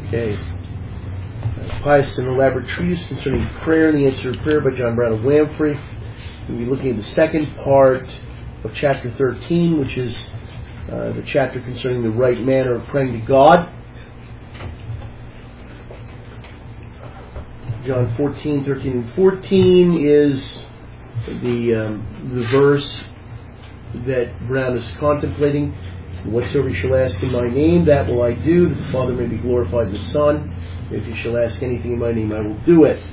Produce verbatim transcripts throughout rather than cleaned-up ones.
Okay. Uh, Pious and Elaborate Treatise Concerning Prayer and the Answer of Prayer by John Brown of Lamprey. We'll be looking at the second part of chapter thirteen, which is uh, the chapter concerning the right manner of praying to God. John fourteen, thirteen, and fourteen is the, um, the verse that Brown is contemplating. Whatsoever you shall ask in my name, that will I do, that the Father may be glorified in the Son. If you shall ask anything in my name, I will do it.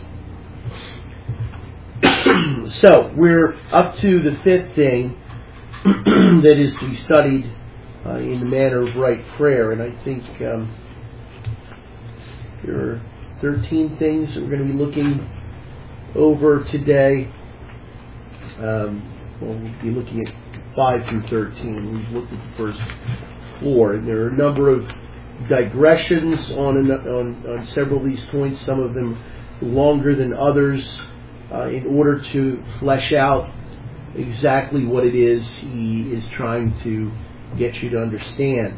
So, we're up to the fifth thing that is to be studied uh, in the manner of right prayer. And I think um, there are thirteen things that we're going to be looking over today. Um, well, we'll be looking at five through thirteen. We've looked at the first four, and there are a number of digressions on an, on, on several of these points, some of them longer than others, uh, in order to flesh out exactly what it is he is trying to get you to understand.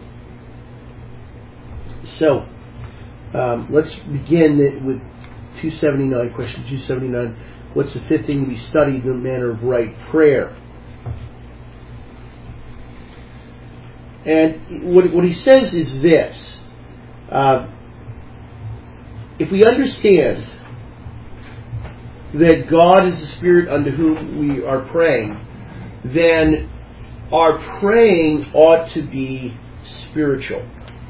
So, um, let's begin with two seventy-nine, question two seventy-nine. What's the fifth thing to be studied in the manner of right prayer? And what, what he says is this. Uh, if we understand that God is the Spirit unto whom we are praying, then our praying ought to be spiritual.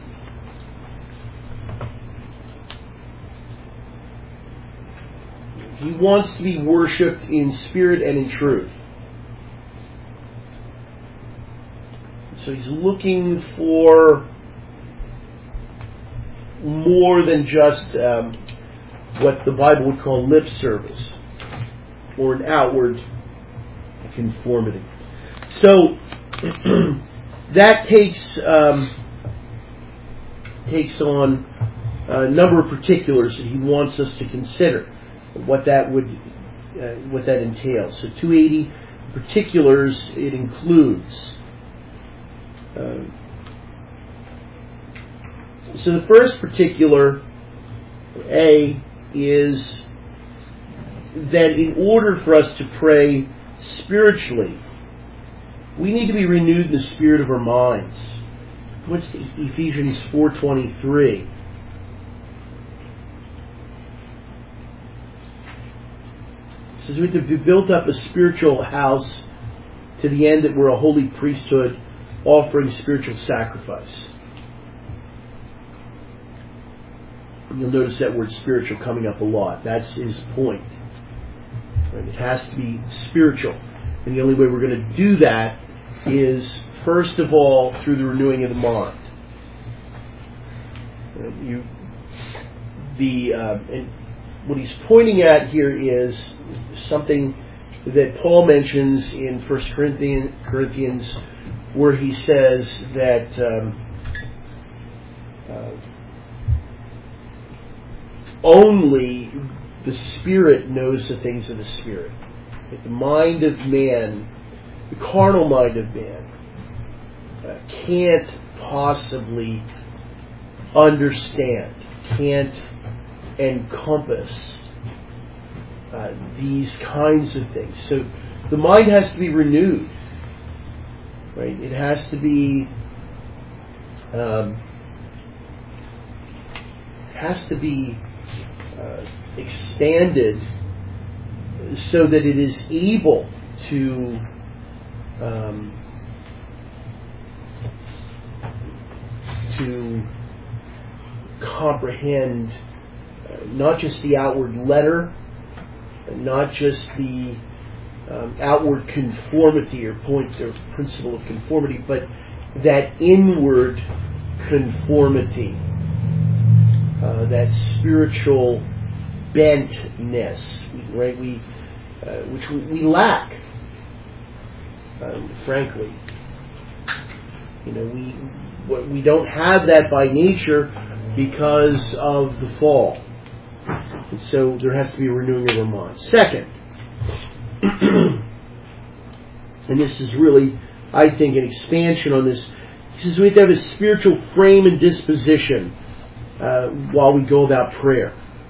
He wants to be worshipped in spirit and in truth. So he's looking for more than just um, what the Bible would call lip service or an outward conformity. So that takes um, takes on a number of particulars that he wants us to consider. What that would, uh, what that entails. So two eighty particulars it includes. Uh, so the first particular, A, is that in order for us to pray spiritually, we need to be renewed in the spirit of our minds. What's the Ephesians four twenty-three? It says we have to be built up a spiritual house to the end that we're a holy priesthood offering spiritual sacrifice. And you'll notice that word spiritual coming up a lot. That's his point. Right? It has to be spiritual. And the only way we're going to do that is, first of all, through the renewing of the mind. Right? You, the, uh, and what he's pointing at here is something that Paul mentions in First Corinthians, where he says that um, uh, only the Spirit knows the things of the Spirit. That the mind of man, the carnal mind of man, uh, can't possibly understand, can't encompass uh, these kinds of things. So the mind has to be renewed, right? It has to be um, has to be uh, expanded so that it is able to um, to comprehend uh, not just the outward letter, not just the um, outward conformity or point or principle of conformity, but that inward conformity, uh, that spiritual bentness, right? We, uh, which we, we lack, um, frankly. You know, we we don't have that by nature because of the fall. And so there has to be a renewing of our minds. Second, and this is really, I think, an expansion on this, he says we have to have a spiritual frame and disposition uh, while we go about prayer.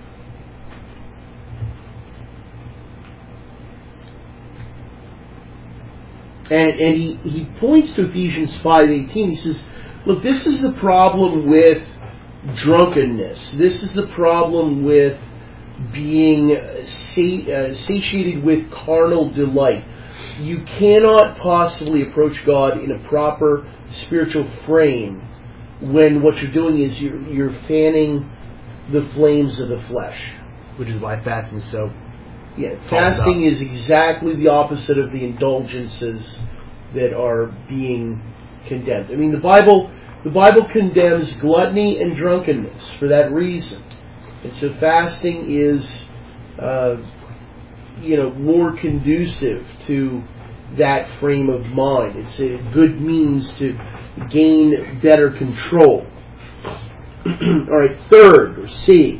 And, and he, he points to Ephesians five eighteen. He says, look, this is the problem with drunkenness. This is the problem with being sati- uh, satiated with carnal delight. You cannot possibly approach God in a proper spiritual frame when what you're doing is you're, you're fanning the flames of the flesh. Which is why fasting is so... Yeah, fasting is exactly the opposite of the indulgences that are being condemned. I mean, the Bible, the Bible condemns gluttony and drunkenness for that reason, and so fasting is, uh, you know, more conducive to that frame of mind. It's a good means to gain better control. All right, third, or C.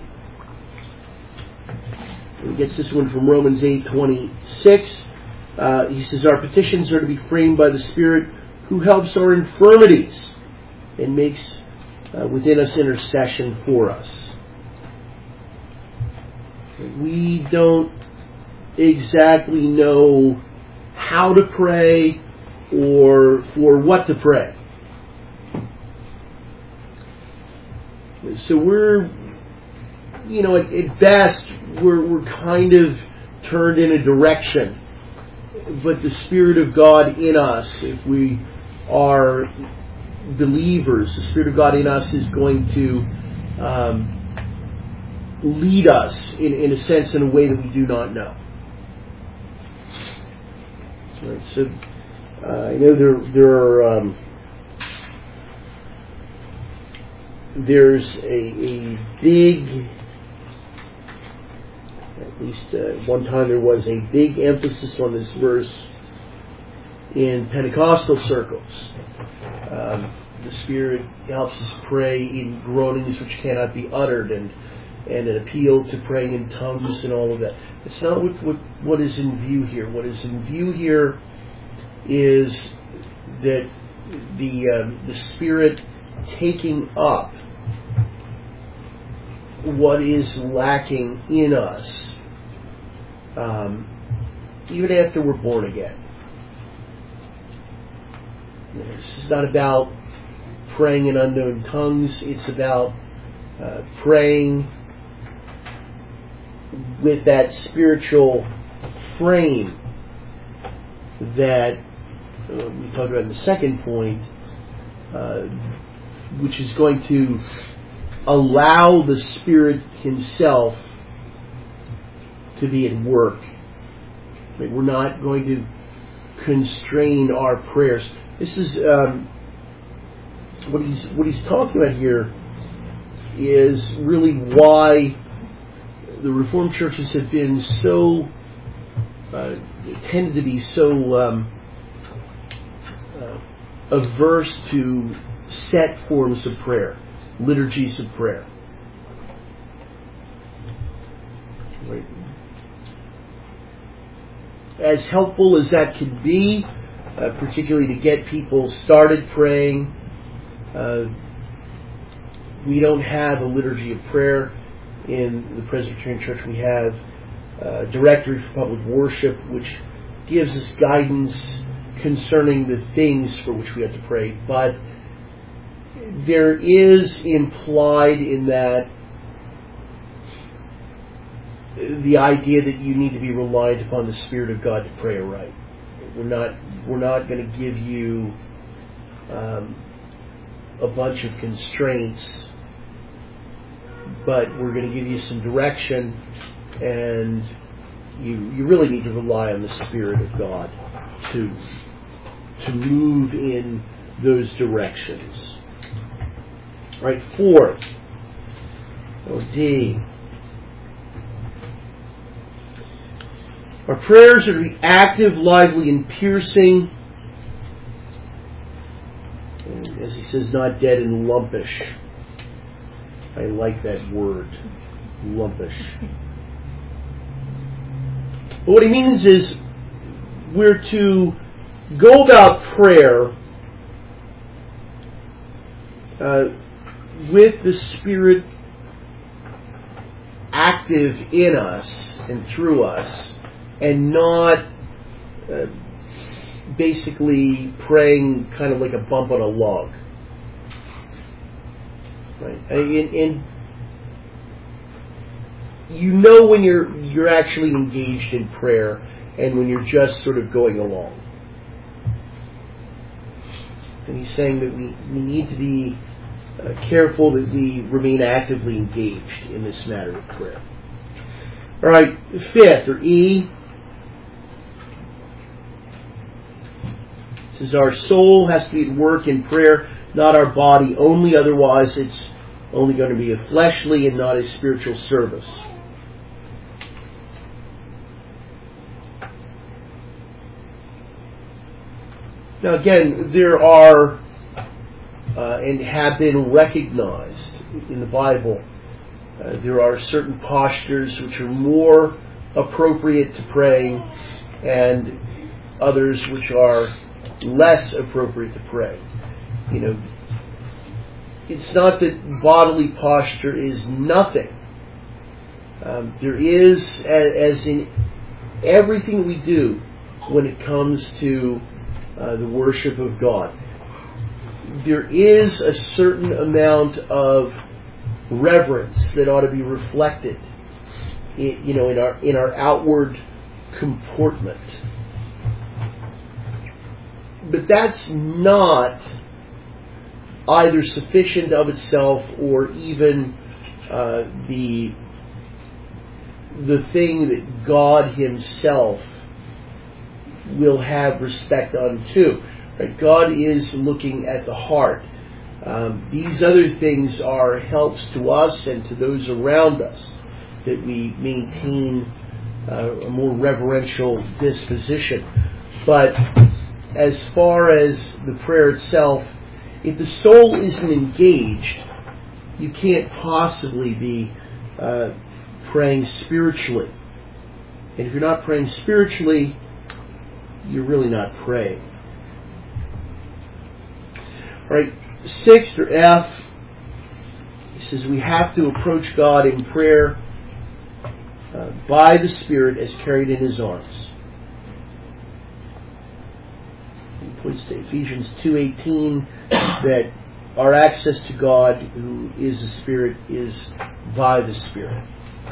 He gets this one from Romans eight twenty-six. Uh, he says, our petitions are to be framed by the Spirit who helps our infirmities and makes uh, within us intercession for us. We don't exactly know how to pray or for what to pray. So we're, you know, at, at best, we're, we're kind of turned in a direction. But the Spirit of God in us, if we are believers, the Spirit of God in us is going to um, lead us, in, in a sense, in a way that we do not know. Right, so uh, I know there there are um, there's a, a big, at least uh, one time there was a big emphasis on this verse in Pentecostal circles. Um, the Spirit helps us pray in groanings which cannot be uttered, and and an appeal to praying in tongues and all of that. It's not what, what, what is in view here. What is in view here is that the uh, the Spirit taking up what is lacking in us, um, even after we're born again. This is not about praying in unknown tongues. It's about uh, praying with that spiritual frame that uh, we talked about in the second point, uh, which is going to allow the Spirit Himself to be at work. Right? We're not going to constrain our prayers. This is um, what he's what he's talking about here is really why the Reformed churches have been so uh, tended to be so um, uh, averse to set forms of prayer, liturgies of prayer. Right. As helpful as that could be, uh, particularly to get people started praying, uh, we don't have a liturgy of prayer. In the Presbyterian Church, we have a directory for public worship, which gives us guidance concerning the things for which we have to pray. But there is implied in that the idea that you need to be reliant upon the Spirit of God to pray aright. We're not we're not going to give you um, a bunch of constraints, but we're going to give you some direction, and you you really need to rely on the Spirit of God to to move in those directions. All right, fourth, or D. Our prayers are to be active, lively, and piercing. And as he says, not dead and lumpish. I like that word, lumpish. But what he means is we're to go about prayer uh, with the Spirit active in us and through us, and not uh, basically praying kind of like a bump on a log. Right? And, and you know when you're you're actually engaged in prayer and when you're just sort of going along. And he's saying that we, we need to be uh, careful that we remain actively engaged in this matter of prayer. All right, fifth, or E, says our soul has to be at work in prayer, not our body only, otherwise it's only going to be a fleshly and not a spiritual service. Now again, there are uh, and have been recognized in the Bible, uh, there are certain postures which are more appropriate to praying and others which are less appropriate to pray. You know, it's not that bodily posture is nothing. Um, there is, as, as in everything we do when it comes to uh, the worship of God, there is a certain amount of reverence that ought to be reflected, in, you know, in our in our outward comportment. But that's not either sufficient of itself or even uh, the the thing that God Himself will have respect unto. Right? God is looking at the heart. Um, these other things are helps to us and to those around us, that we maintain uh, a more reverential disposition. But as far as the prayer itself, if the soul isn't engaged, you can't possibly be uh, praying spiritually. And if you're not praying spiritually, you're really not praying. All right, sixth or F, he says we have to approach God in prayer uh, by the Spirit as carried in His arms. He points to Ephesians two eighteen that our access to God, who is the Spirit, is by the Spirit.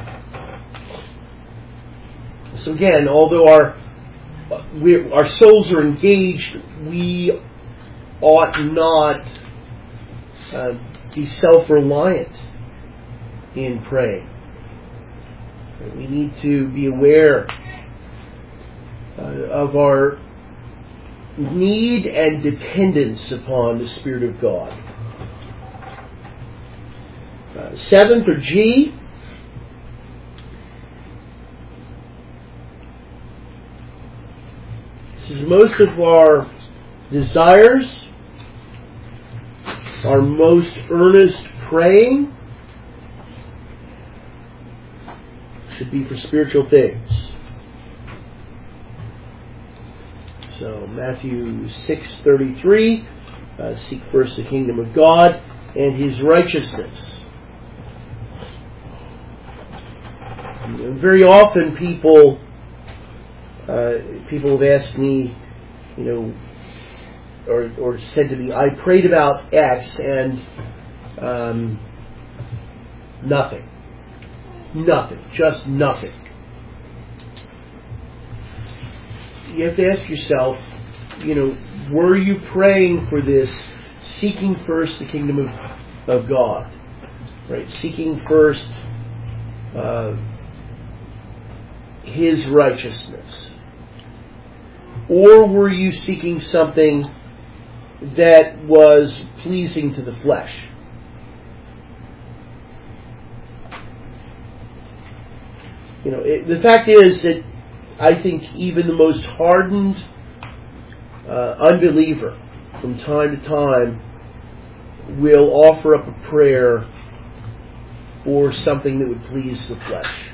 So again, although our we, our souls are engaged, we ought not uh, be self-reliant in praying. We need to be aware uh, of our need and dependence upon the Spirit of God. Uh, seventh, or G, this is most of our desires, our most earnest praying should be for spiritual things. So Matthew six thirty-three, uh, seek first the kingdom of God and His righteousness. And very often people uh, people have asked me, you know, or or said to me, I prayed about X and um, nothing. Nothing. Just nothing. You have to ask yourself, you know, were you praying for this, seeking first the kingdom of, of God? Right? Seeking first uh, His righteousness. Or were you seeking something that was pleasing to the flesh? You know, it, the fact is that I think even the most hardened uh, unbeliever from time to time will offer up a prayer for something that would please the flesh.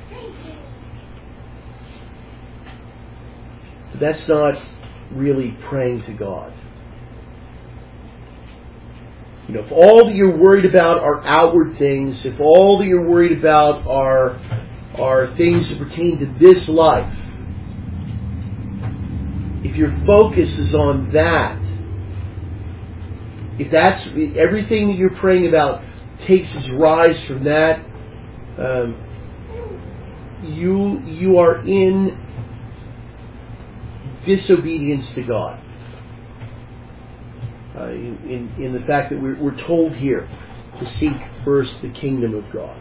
But that's not really praying to God. You know, if all that you're worried about are outward things, if all that you're worried about are are things that pertain to this life, if your focus is on that, if that's everything that you're praying about takes its rise from that, um, you you are in disobedience to God. Uh, in in the fact that we're, we're told here to seek first the kingdom of God.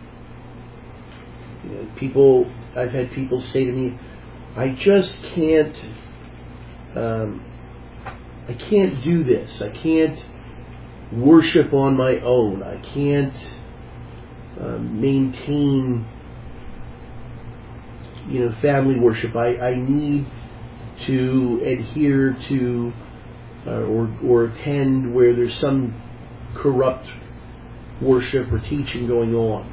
You know, people, I've had people say to me, I just can't, um, I can't do this. I can't worship on my own. I can't um, maintain, you know, family worship. I, I need to adhere to uh, or or attend where there's some corrupt worship or teaching going on.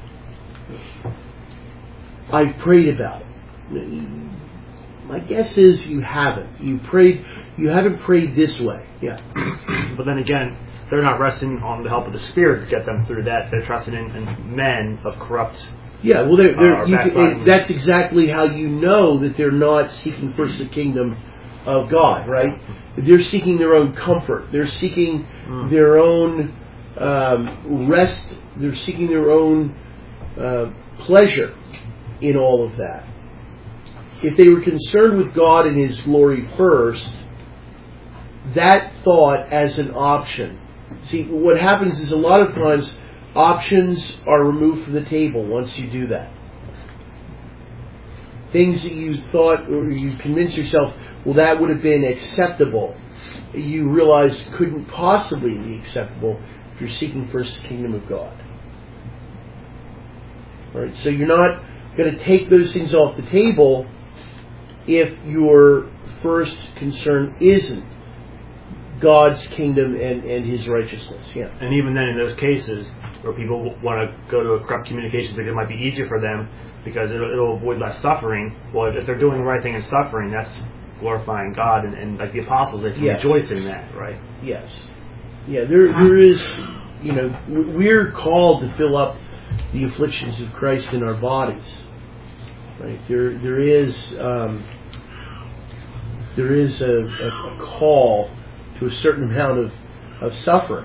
I've prayed about it. My guess is you haven't. You prayed. You haven't prayed this way. Yeah. But then again, they're not resting on the help of the Spirit to get them through that. They're trusting in, in men of corrupt. Yeah. Well, they're, they're, uh, you can, that's exactly how you know that they're not seeking first the kingdom of God. Right? They're seeking their own comfort. They're seeking mm. their own um, rest. They're seeking their own uh, pleasure in all of that. If they were concerned with God and His glory first, that thought as an option. See, what happens is a lot of times options are removed from the table once you do that. Things that you thought or you convinced yourself, well, that would have been acceptable, you realize couldn't possibly be acceptable if you're seeking first the kingdom of God. All right, so you're not going to take those things off the table if your first concern isn't God's kingdom and, and His righteousness. Yeah. And even then, in those cases where people want to go to a corrupt communication because it might be easier for them because it'll, it'll avoid less suffering. Well, if they're doing the right thing and suffering, that's glorifying God, and, and like the apostles, they can yes. rejoice in that, right? Yes. Yeah. There, there is. You know, we're called to fill up the afflictions of Christ in our bodies. Right? There, there is, um, there is a, a, a call to a certain amount of, of suffering.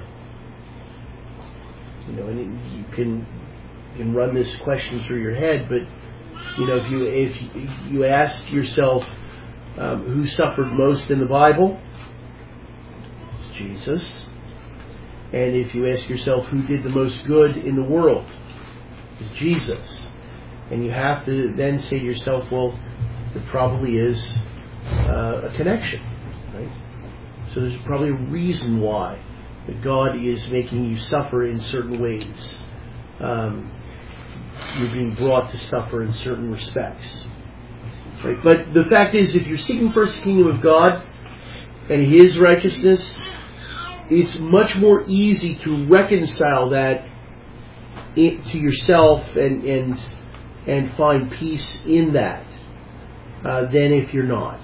You know, and you can you can run this question through your head, but you know, if you if you ask yourself um, who suffered most in the Bible, it's Jesus. And if you ask yourself who did the most good in the world, it's Jesus. And you have to then say to yourself, well, there probably is uh, a connection, right? So there's probably a reason why that God is making you suffer in certain ways. Um, you're being brought to suffer in certain respects. Right? But the fact is, if you're seeking first the kingdom of God and His righteousness, it's much more easy to reconcile that to yourself and and and find peace in that uh, than if you're not.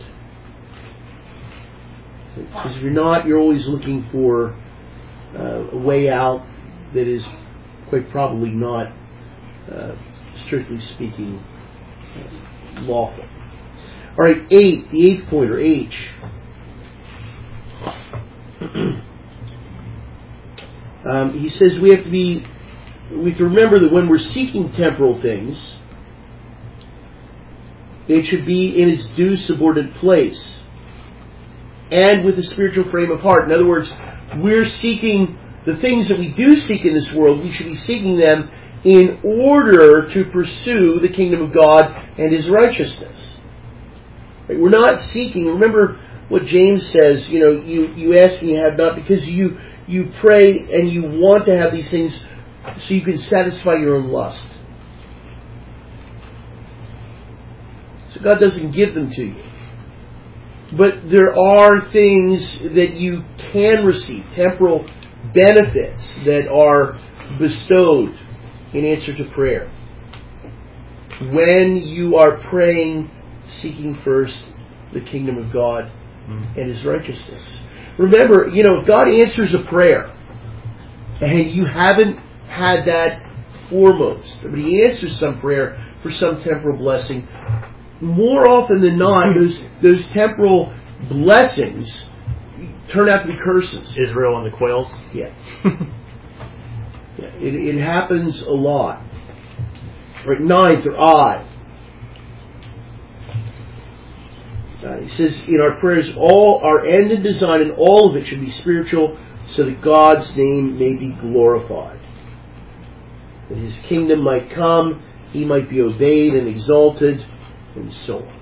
Because if you're not, you're always looking for uh, a way out that is quite probably not, uh, strictly speaking, uh, lawful. All right, eight, the eighth point, or H. um, he says we have to be, we have to remember that when we're seeking temporal things, it should be in its due subordinate place and with a spiritual frame of heart. In other words, we're seeking the things that we do seek in this world, we should be seeking them in order to pursue the kingdom of God and His righteousness. Right? We're not seeking, remember what James says, you know, you, you ask and you have not because you, you pray and you want to have these things so you can satisfy your own lust. So God doesn't give them to you. But there are things that you can receive, temporal benefits that are bestowed in answer to prayer. When you are praying, seeking first the kingdom of God and His righteousness. Remember, you know, if God answers a prayer, and you haven't had that foremost, but He answers some prayer for some temporal blessing, more often than not, those those temporal blessings turn out to be curses. Israel and the quails. Yeah. yeah it, it happens a lot. Right, ninth or odd. Uh, he says in our prayers, all our end and design and all of it should be spiritual, so that God's name may be glorified. That His kingdom might come, He might be obeyed and exalted, and so on.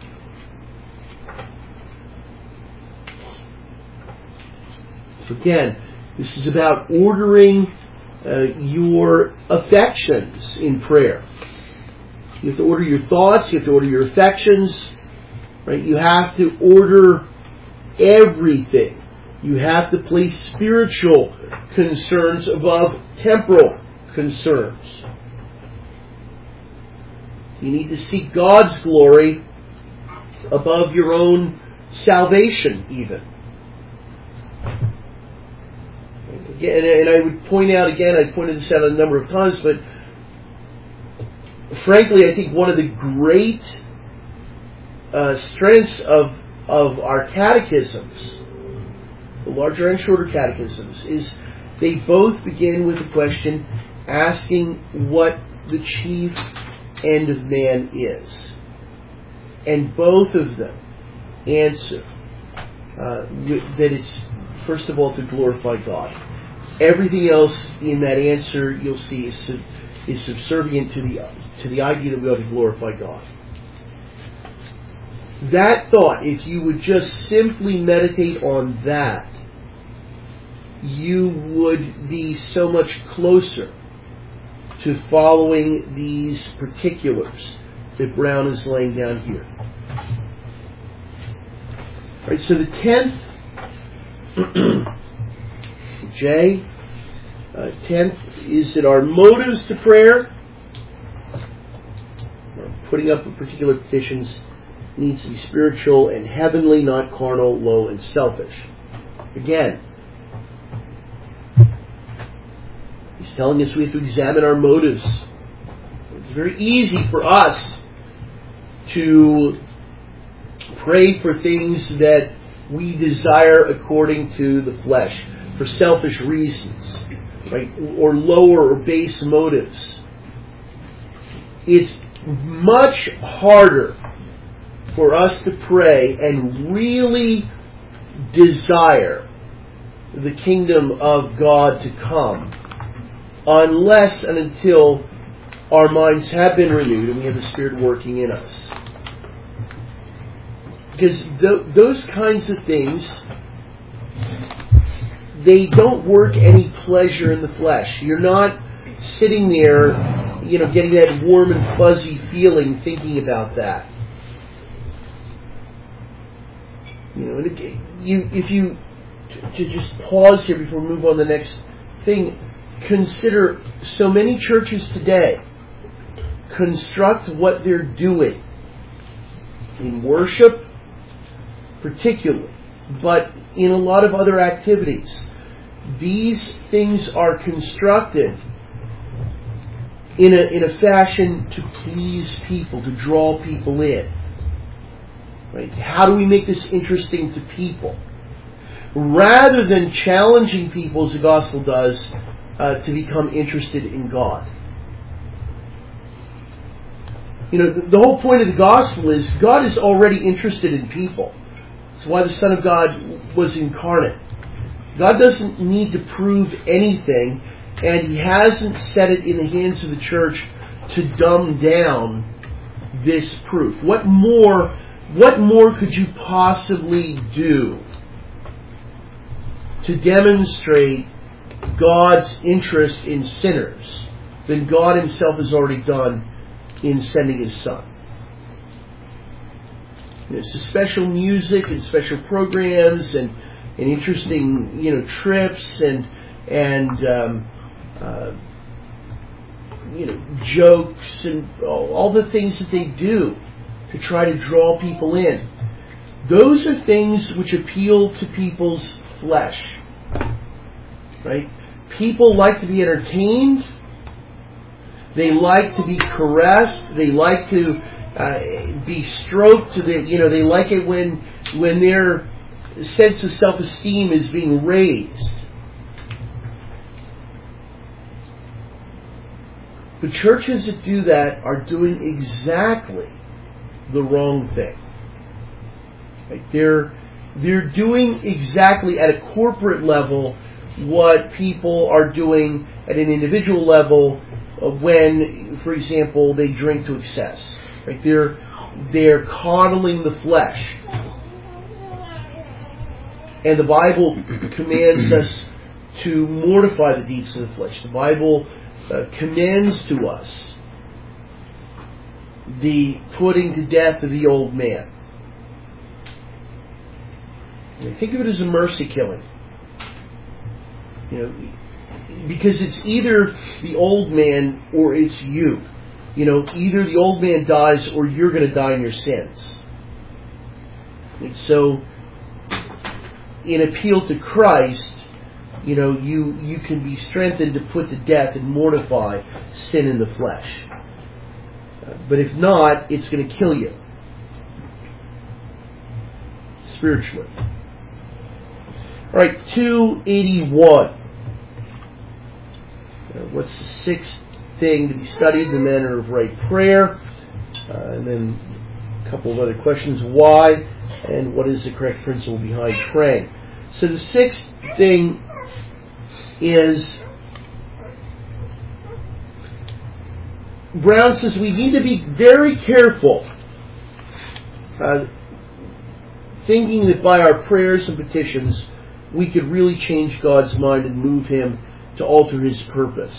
So again, this is about ordering uh, your affections in prayer. You have to order your thoughts, you have to order your affections, right? You have to order everything. You have to place spiritual concerns above temporal concerns. You need to seek God's glory above your own salvation, even. Again, and I would point out again, I pointed this out a number of times, but frankly, I think one of the great uh, strengths of of our catechisms, the larger and shorter catechisms, is they both begin with the question asking what the chief end of man is. And both of them answer uh, that it's, first of all, to glorify God. Everything else in that answer, you'll see, is, sub, is subservient to the, to the idea that we ought to glorify God. That thought, if you would just simply meditate on that, you would be so much closer to following these particulars that Brown is laying down here. Right, so the tenth, J, uh, tenth is that our motives to prayer, putting up of particular petitions, needs to be spiritual and heavenly, not carnal, low, and selfish. Again, he's telling us we have to examine our motives. It's very easy for us to pray for things that we desire according to the flesh, for selfish reasons, right? Or lower or base motives. It's much harder for us to pray and really desire the kingdom of God to come unless and until our minds have been renewed and we have the Spirit working in us. Because th- those kinds of things, they don't work any pleasure in the flesh. You're not sitting there, you know, getting that warm and fuzzy feeling thinking about that. You know, and you, if you, to just pause here before we move on to the next thing, consider so many churches today construct what they're doing in worship, particularly, but in a lot of other activities. These things are constructed in a in a fashion to please people, to draw people in. Right? How do we make this interesting to people? Rather than challenging people, as the gospel does, uh, to become interested in God. You know, the, the whole point of the gospel is God is already interested in people. That's why the Son of God was incarnate. God doesn't need to prove anything, and He hasn't set it in the hands of the church to dumb down this proof. What more, what more could you possibly do to demonstrate God's interest in sinners than God Himself has already done in sending His Son? There's special music and special programs and, and interesting, you know, trips and and um, uh, you know, jokes and all, all the things that they do to try to draw people in. Those are things which appeal to people's flesh, right? people like to be entertained. They like to be caressed. They like to uh, be stroked. To the, you know, they like it when when their sense of self-esteem is being raised. But churches that do that are doing exactly the wrong thing. Right? They're they're doing exactly at a corporate level what people are doing at an individual level when, for example, they drink to excess. Right? They're they're coddling the flesh. And the Bible commands us to mortify the deeds of the flesh. The Bible uh, commends to us the putting to death of the old man. And think of it as a mercy killing. You know, because it's either the old man or it's you. You know, either the old man dies or you're going to die in your sins. And so, in appeal to Christ, you know, you, you can be strengthened to put to death and mortify sin in the flesh. Uh, but if not, it's going to kill you. Spiritually. Alright, two eighty-one. Uh, what's the sixth thing to be studied? The manner of right prayer. Uh, and then a couple of other questions. Why? And what is the correct principle behind praying? So the sixth thing is, Brown says we need to be very careful uh, thinking that by our prayers and petitions we could really change God's mind and move Him to alter His purpose.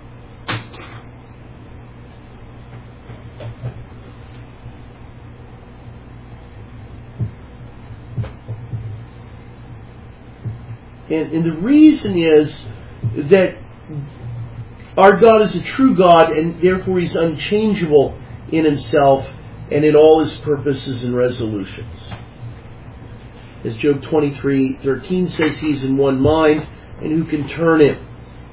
And, and the reason is that our God is a true God, and therefore He's unchangeable in Himself and in all His purposes and resolutions. As Job twenty-three thirteen says, He's in one mind, and who can turn Him?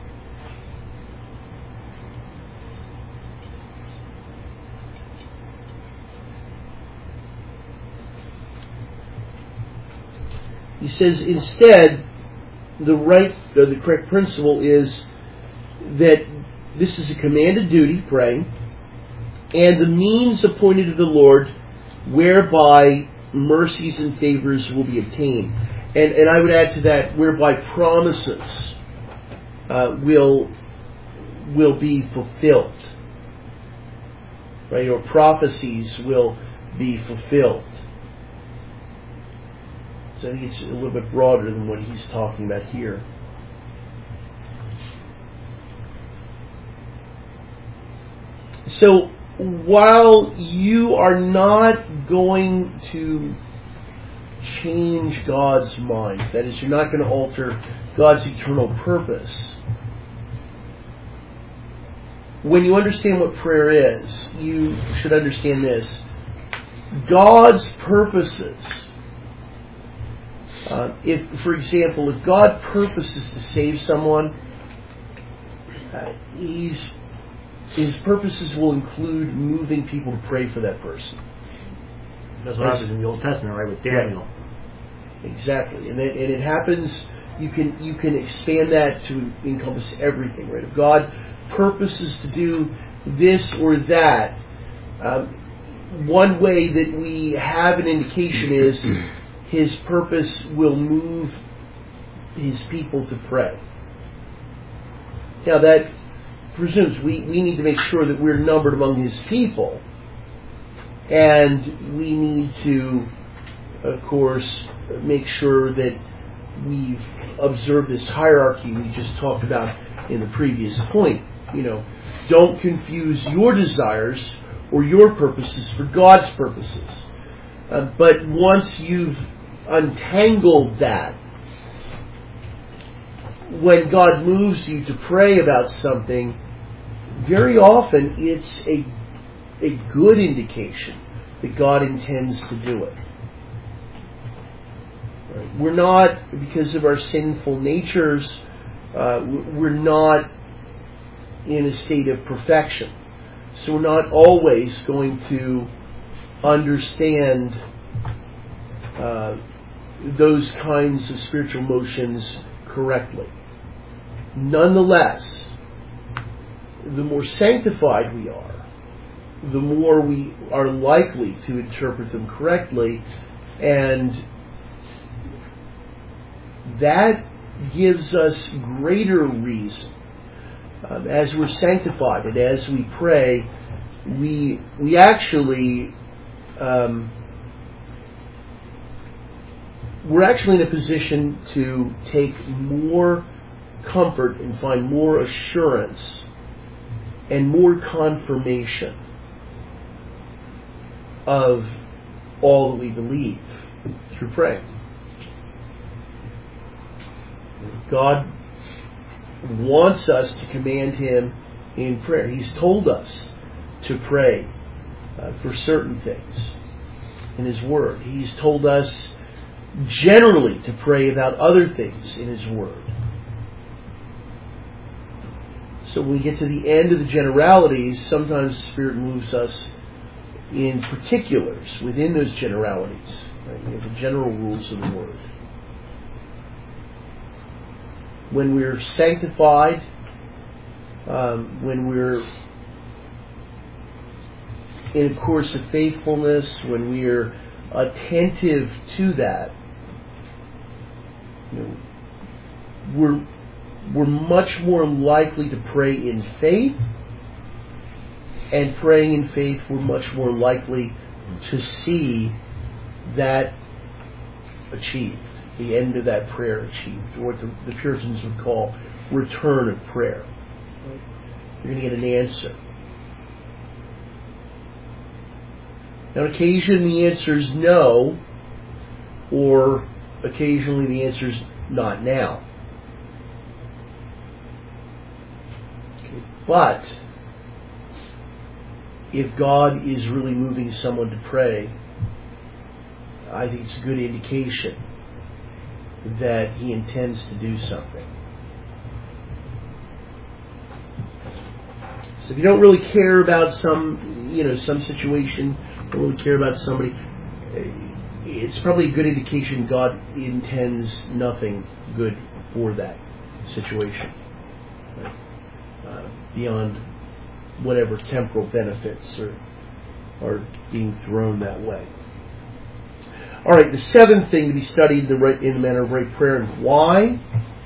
He says, instead, the right, or the correct principle is that this is a commanded duty, praying, and the means appointed of the Lord whereby mercies and favors will be obtained. And, and I would add to that, whereby promises uh, will will be fulfilled. Right? Or prophecies will be fulfilled. So I think it's a little bit broader than what he's talking about here. So while you are not going to change God's mind, that is, you're not going to alter God's eternal purpose, when you understand what prayer is, you should understand this. God's purposes, uh, if, for example, if God purposes to save someone, uh, He's His purposes will include moving people to pray for that person. That's what happens in the Old Testament, right, with Daniel. Right. Exactly, and then, and it happens. You can you can expand that to encompass everything, right? If God purposes to do this or that, um, one way that we have an indication is His purpose will move His people to pray. Now that presumes we, we need to make sure that we're numbered among His people, and we need to, of course, make sure that we've observed this hierarchy we just talked about in the previous point. You know, don't confuse your desires or your purposes for God's purposes. Uh, but once you've untangled that, when God moves you to pray about something, very often it's a a good indication that God intends to do it. Right? We're not, because of our sinful natures, uh, we're not in a state of perfection. So we're not always going to understand uh, those kinds of spiritual motions correctly. Nonetheless, the more sanctified we are, the more we are likely to interpret them correctly, and that gives us greater reason. Um, as we're sanctified and as we pray, we we actually um, we're actually in a position to take more comfort and find more assurance and more confirmation of all that we believe through praying. God wants us to command Him in prayer. He's told us to pray uh, for certain things in His Word. He's told us generally to pray about other things in His Word. So when we get to the end of the generalities, sometimes the Spirit moves us in particulars within those generalities. Right? We have the general rules of the Word. When we're sanctified, um, when we're in a course of faithfulness, when we're attentive to that, you know, we're we're much more likely to pray in faith, and praying in faith, we're much more likely to see that achieved. The end of that prayer achieved, or what the, the Puritans would call return of prayer. You're going to get an answer. Now, on occasion the answer is no, or occasionally the answer is not now. Okay. But if God is really moving someone to pray, I think it's a good indication that He intends to do something. So if you don't really care about some, you know, some situation, don't really care about somebody, it's probably a good indication God intends nothing good for that situation, right? uh, beyond whatever temporal benefits are are being thrown that way. All right, the seventh thing to be studied in the, right, in the manner of right prayer, and why.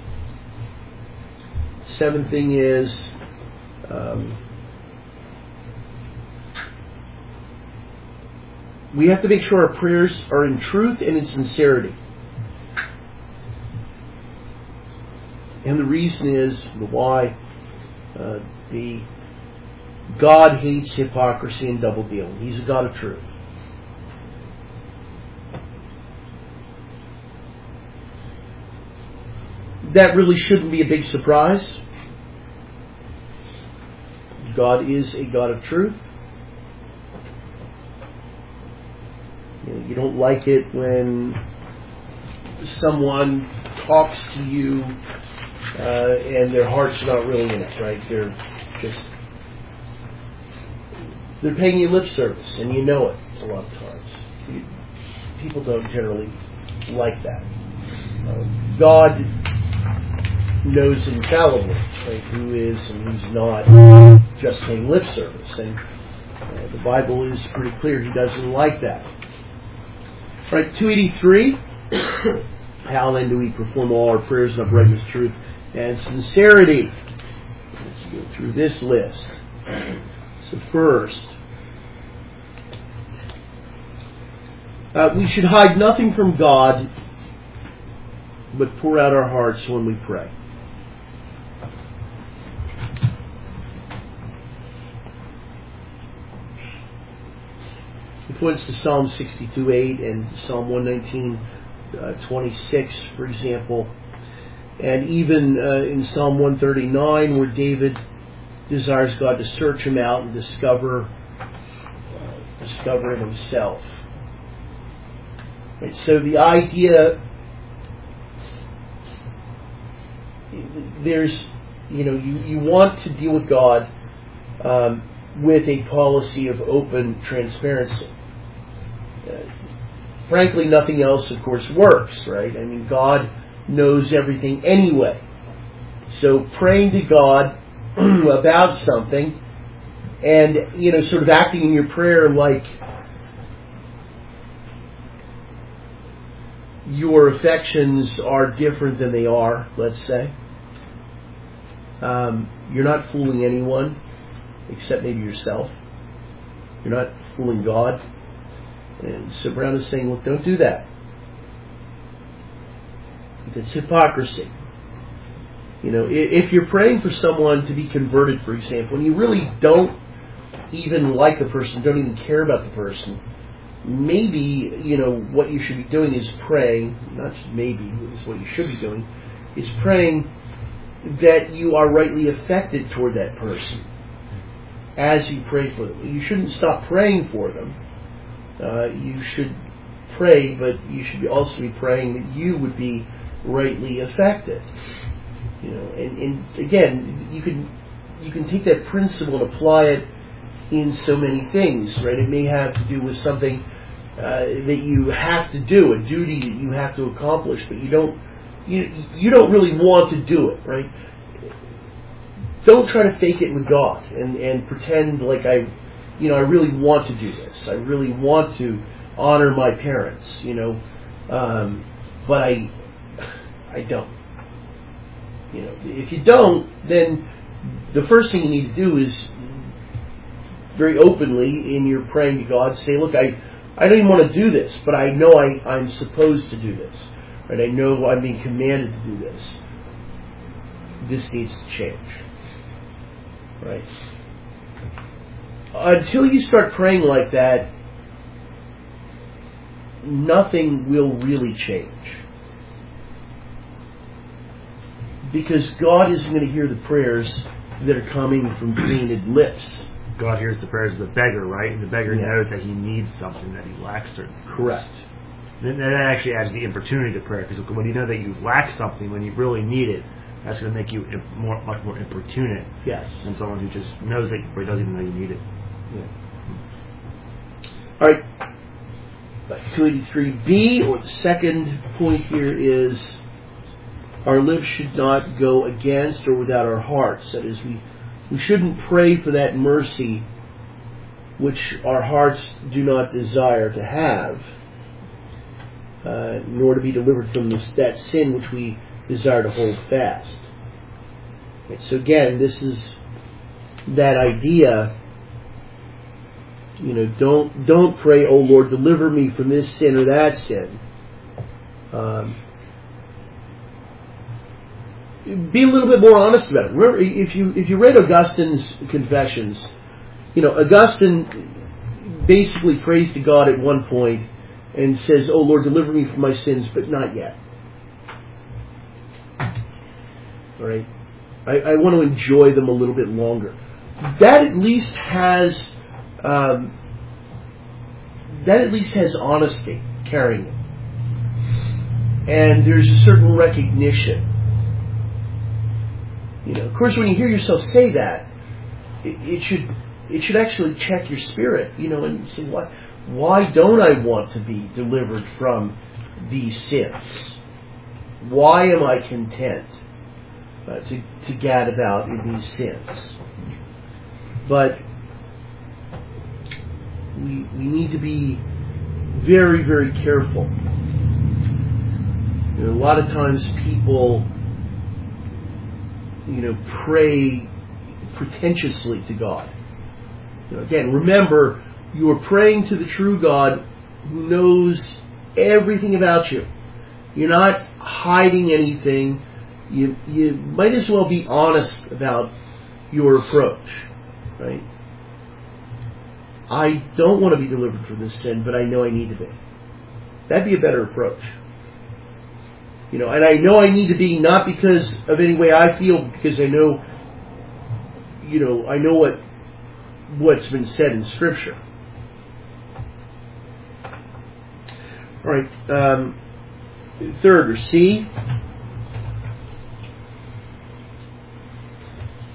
The seventh thing is um, we have to make sure our prayers are in truth and in sincerity. And the reason is, the why, uh, the God hates hypocrisy and double dealing. He's a God of truth. That really shouldn't be a big surprise. God is a God of truth. You know, you don't like it when someone talks to you uh, and their heart's not really in it, right? They're just they're paying you lip service, and you know it a lot of times. You, people don't generally like that. Uh, God knows infallibly, right, who is and who's not just paying lip service, and uh, the Bible is pretty clear He doesn't like that. All right, two eighty-three. How then do we perform all our prayers in uprightness, truth, and sincerity? Let's go through this list. So first, uh, we should hide nothing from God, but pour out our hearts when we pray. He points to Psalm sixty-two eight and Psalm one nineteen twenty-six, for example, and even uh, in Psalm one thirty-nine, where David desires God to search him out and discover uh, discover him himself. Right, so the idea there's, you know, you, you want to deal with God um, with a policy of open transparency. Uh, frankly, nothing else, of course, works, right? I mean, God knows everything anyway. So praying to God about something and, you know, sort of acting in your prayer like your affections are different than they are, let's say. Um, you're not fooling anyone except maybe yourself. You're not fooling God. And so Brown is saying, look, don't do that. That's hypocrisy. You know, if you're praying for someone to be converted, for example, and you really don't even like the person, don't even care about the person, maybe, you know, what you should be doing is praying, not just maybe, is what you should be doing, is praying that you are rightly affected toward that person as you pray for them. You shouldn't stop praying for them. Uh, you should pray, but you should also be praying that you would be rightly affected. You know, and, and again, you can you can take that principle and apply it in so many things, right? It may have to do with something uh, that you have to do, a duty that you have to accomplish, but you don't you you don't really want to do it, right? Don't try to fake it with God and, and pretend like I, you know, I really want to do this. I really want to honor my parents, you know, um, but I I don't. You know, if you don't, then the first thing you need to do is very openly in your praying to God say, look, I, I don't even want to do this, but I know I, I'm supposed to do this. Right? I know I'm being commanded to do this. This needs to change. Right? Until you start praying like that, nothing will really change. Because God isn't going to hear the prayers that are coming from painted lips. God hears the prayers of the beggar, right? And the beggar Yeah. knows that he needs something, that he lacks certain things. Correct. And that actually adds the importunity to prayer, because when you know that you lack something, when you really need it, that's going to make you more, much more importunate Yes. than someone who just knows that but doesn't even know you need it. Yeah. All right. two eighty-three B, or the second point here is our lips should not go against or without our hearts. That is, we, we shouldn't pray for that mercy which our hearts do not desire to have, uh, nor to be delivered from this, that sin which we desire to hold fast. Right, so again, this is that idea, you know, don't don't pray, oh Lord, deliver me from this sin or that sin. Um, Be a little bit more honest about it. Remember, if you if you read Augustine's Confessions, you know, Augustine basically prays to God at one point and says, "Oh Lord, deliver me from my sins, but not yet." All right, I, I want to enjoy them a little bit longer. That at least has um, that at least has honesty carrying it, and there's a certain recognition. You know, of course, when you hear yourself say that, it, it should it should actually check your spirit. You know, and say, "What? Why don't I want to be delivered from these sins? Why am I content uh, to to gad about in these sins?" But we we need to be very very careful. You know, a lot of times people, you know, pray pretentiously to God. You know, again, remember, you are praying to the true God who knows everything about you. You're not hiding anything. You you might as well be honest about your approach, right? I don't want to be delivered from this sin, but I know I need to be. That'd be a better approach. You know, and I know I need to be not because of any way I feel, because I know, you know, I know what what's been said in Scripture. All right, um, third, or C,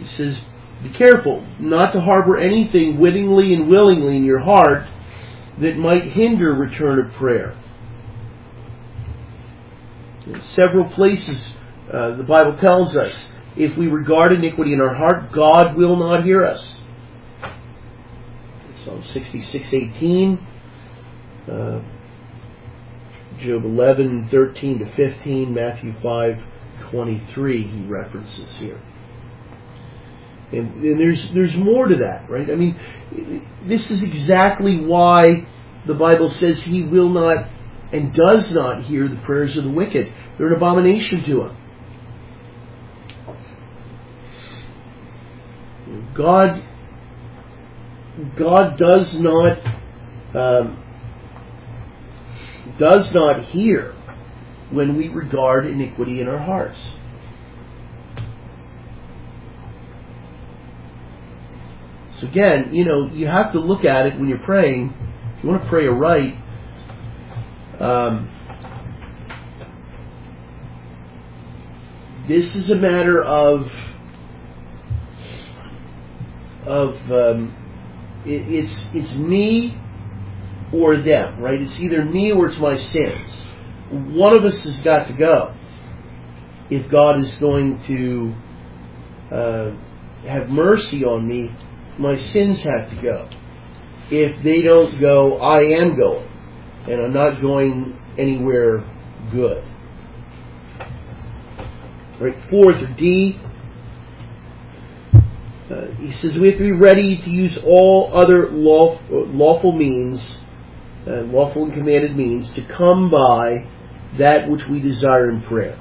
He says, be careful not to harbor anything wittingly and willingly in your heart that might hinder return of prayer. In several places uh, the Bible tells us, if we regard iniquity in our heart, God will not hear us. Psalm sixty-six eighteen, uh, Job eleven thirteen to fifteen, Matthew five twenty-three he references here. And, and there's there's more to that, right? I mean, this is exactly why the Bible says He will not and does not hear the prayers of the wicked. They're an abomination to Him. God, God does not um, does not hear when we regard iniquity in our hearts. So again, you know, you have to look at it when you're praying. If you want to pray aright, um, this is a matter of of um, it, it's it's me or them, right? It's either me or it's my sins. One of us has got to go if God is going to uh, have mercy on me. My sins have to go. If they don't go, I am going. And I'm not going anywhere good. Right, fourth, or D, uh, he says we have to be ready to use all other law, lawful means, uh, lawful and commanded means, to come by that which we desire in prayer.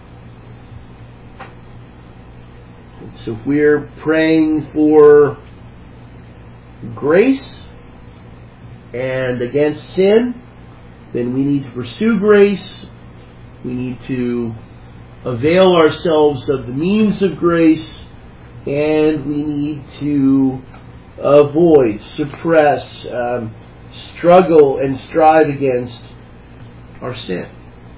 And so if we're praying for grace and against sin, then we need to pursue grace. We need to avail ourselves of the means of grace, and we need to avoid, suppress, um, struggle, and strive against our sin.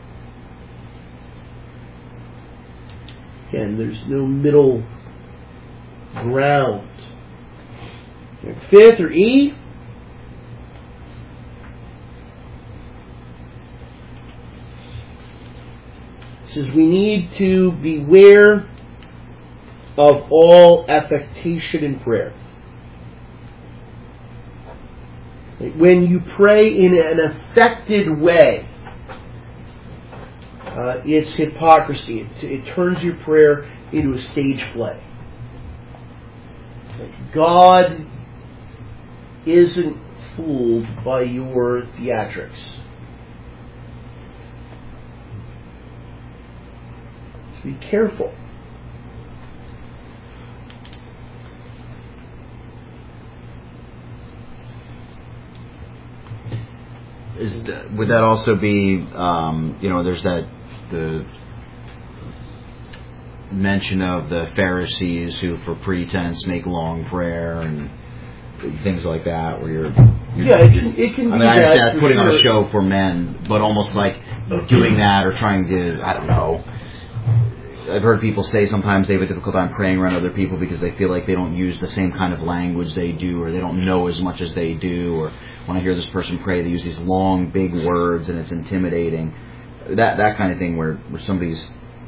Again, there's no middle ground. Fifth, or E, says we need to beware of all affectation in prayer. When you pray in an affected way, uh, it's hypocrisy. It, it turns your prayer into a stage play. God isn't fooled by your theatrics. So be careful. Is would that also be, um, you know, there's that the mention of the Pharisees who, for pretense, make long prayer and things like that, where you're, you're yeah, it can, it can I be mean, I understand that's putting sure. on a show for men, but almost like doing that or trying to, I don't know. I've heard people say sometimes they have a difficult time praying around other people because they feel like they don't use the same kind of language they do, or they don't know as much as they do, or when I hear this person pray, they use these long, big words and it's intimidating. That that kind of thing where, where somebody's,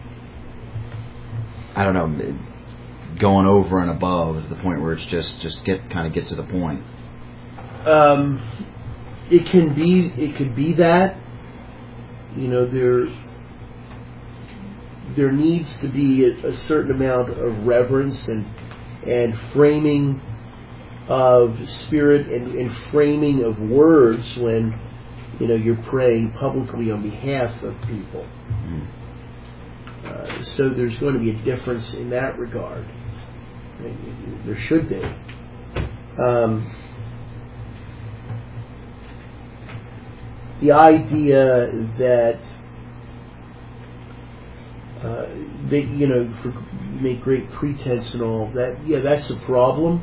I don't know, going over and above to the point where it's just, just get kind of get to the point. Um, it can be it could be that, you know, there there needs to be a, a certain amount of reverence and and framing of spirit and, and framing of words when, you know, you're praying publicly on behalf of people. Mm. Uh, so there's going to be a difference in that regard. There should be. Um, the idea that uh, they, you know, for, make great pretense and all that, yeah, that's a problem.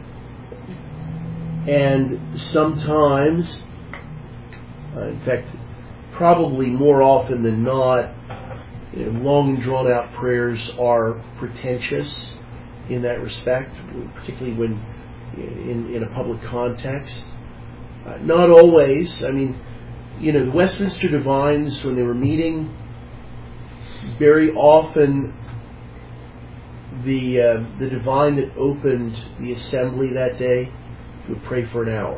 And sometimes, uh, in fact, probably more often than not, you know, long and drawn out prayers are pretentious in that respect, particularly when in, in a public context. Uh, not always. I mean, you know, the Westminster Divines, when they were meeting, very often the uh, the divine that opened the assembly that day would pray for an hour.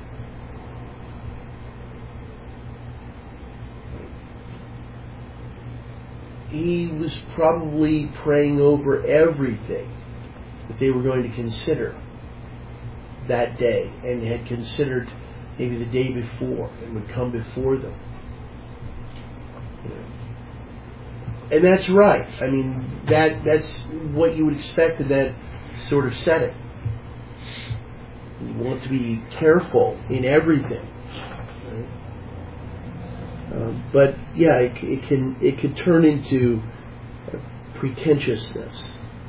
He was probably praying over everything that they were going to consider that day, and had considered maybe the day before and would come before them. You know. And that's right. I mean, that that's what you would expect in that sort of setting. You want to be careful in everything. Right? Uh, but yeah, it, it can it can turn into pretentiousness.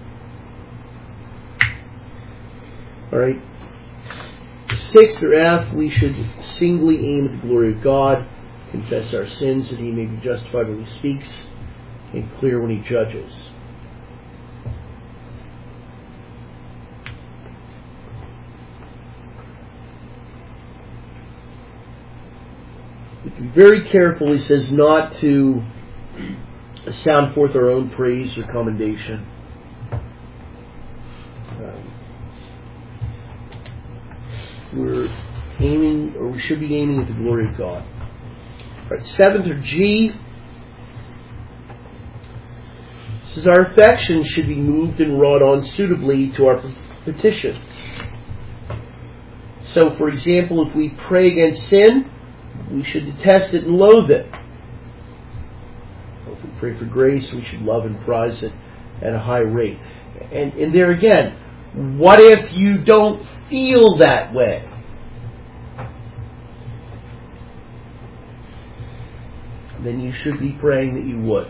All right. Sixth or F, we should singly aim at the glory of God, confess our sins that He may be justified when He speaks, and clear when He judges. We can be very careful, he says, not to sound forth our own praise or commendation. Um, we're aiming, or we should be aiming at the glory of God. All right, seventh, or G, says our affections should be moved and wrought on suitably to our petitions. So, for example, if we pray against sin, we should detest it and loathe it. If we pray for grace, we should love and prize it at a high rate. And, and there again, what if you don't feel that way? Then you should be praying that you would.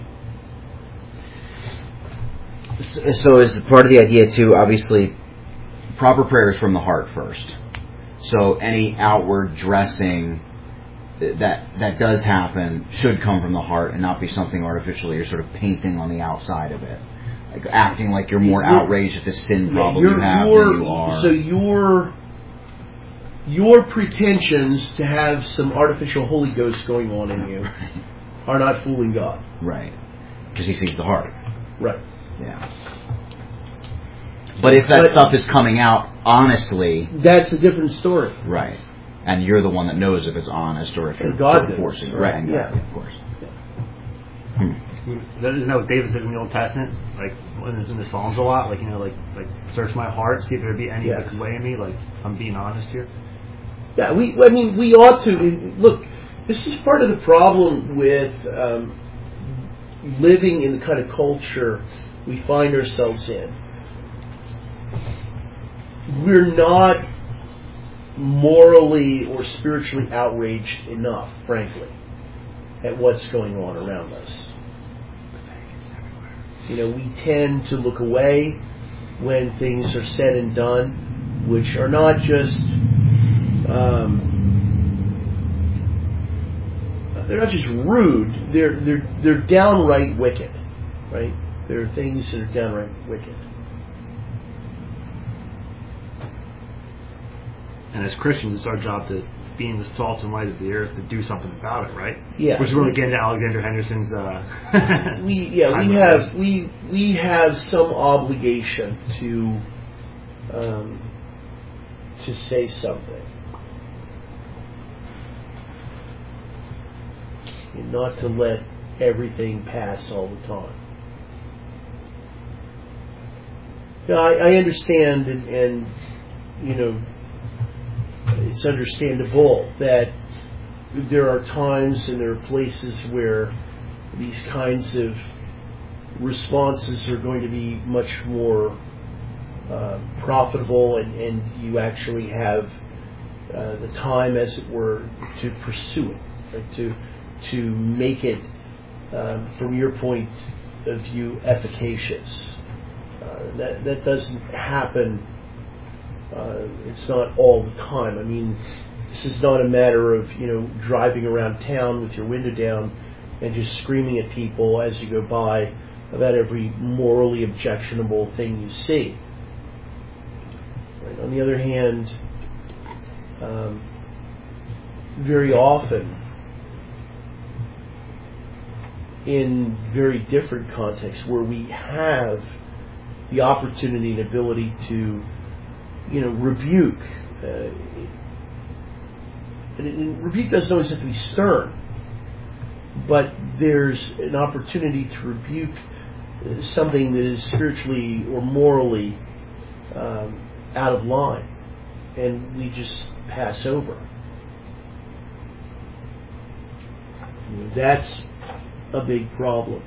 So is part of the idea too, obviously, proper prayer is from the heart first. So any outward dressing that that does happen should come from the heart and not be something artificially you're sort of painting on the outside of it. Like acting like you're more you're, outraged at the sin problem yeah, you have than you are. So your your pretensions to have some artificial Holy Ghost going on in you are not fooling God. Right. Because He sees the heart. Right. Yeah. But if that but, stuff is coming out honestly, that's a different story. Right. And you're the one that knows if it's honest or if you're God forcing it. Right. And yeah. God, of course. Yeah. Hmm. Isn't that what David says in the Old Testament? Like in the Psalms a lot, like you know, like like search my heart, see if there be any yes. wicked way in me. Like I'm being honest here. Yeah, we. I mean, we ought to look. This is part of the problem with um, living in the kind of culture we find ourselves in. We're not morally or spiritually outraged enough, frankly, at what's going on around us. You know, we tend to look away when things are said and done, which are not just um, they're not just rude; they're they're they're downright wicked, right? There are things that are downright wicked. And as Christians, it's our job to, being the salt and light of the earth, to do something about it, right? Yeah. Which is when we get into Alexander Henderson's. Uh, we yeah we have we we have some obligation to um, to say something, and not to let everything pass all the time. Now, I, I understand, and, and you know. It's understandable that there are times and there are places where these kinds of responses are going to be much more uh, profitable, and, and you actually have uh, the time, as it were, to pursue it, right? to to make it, um, from your point of view, efficacious. Uh, that that doesn't happen. Uh, it's not all the time. I mean, this is not a matter of, you know, driving around town with your window down and just screaming at people as you go by about every morally objectionable thing you see. Right? On the other hand, um, very often, in very different contexts where we have the opportunity and ability to, you know, rebuke. Uh, and, and rebuke doesn't always have to be stern, but there's an opportunity to rebuke something that is spiritually or morally um, out of line, and we just pass over. That's a big problem.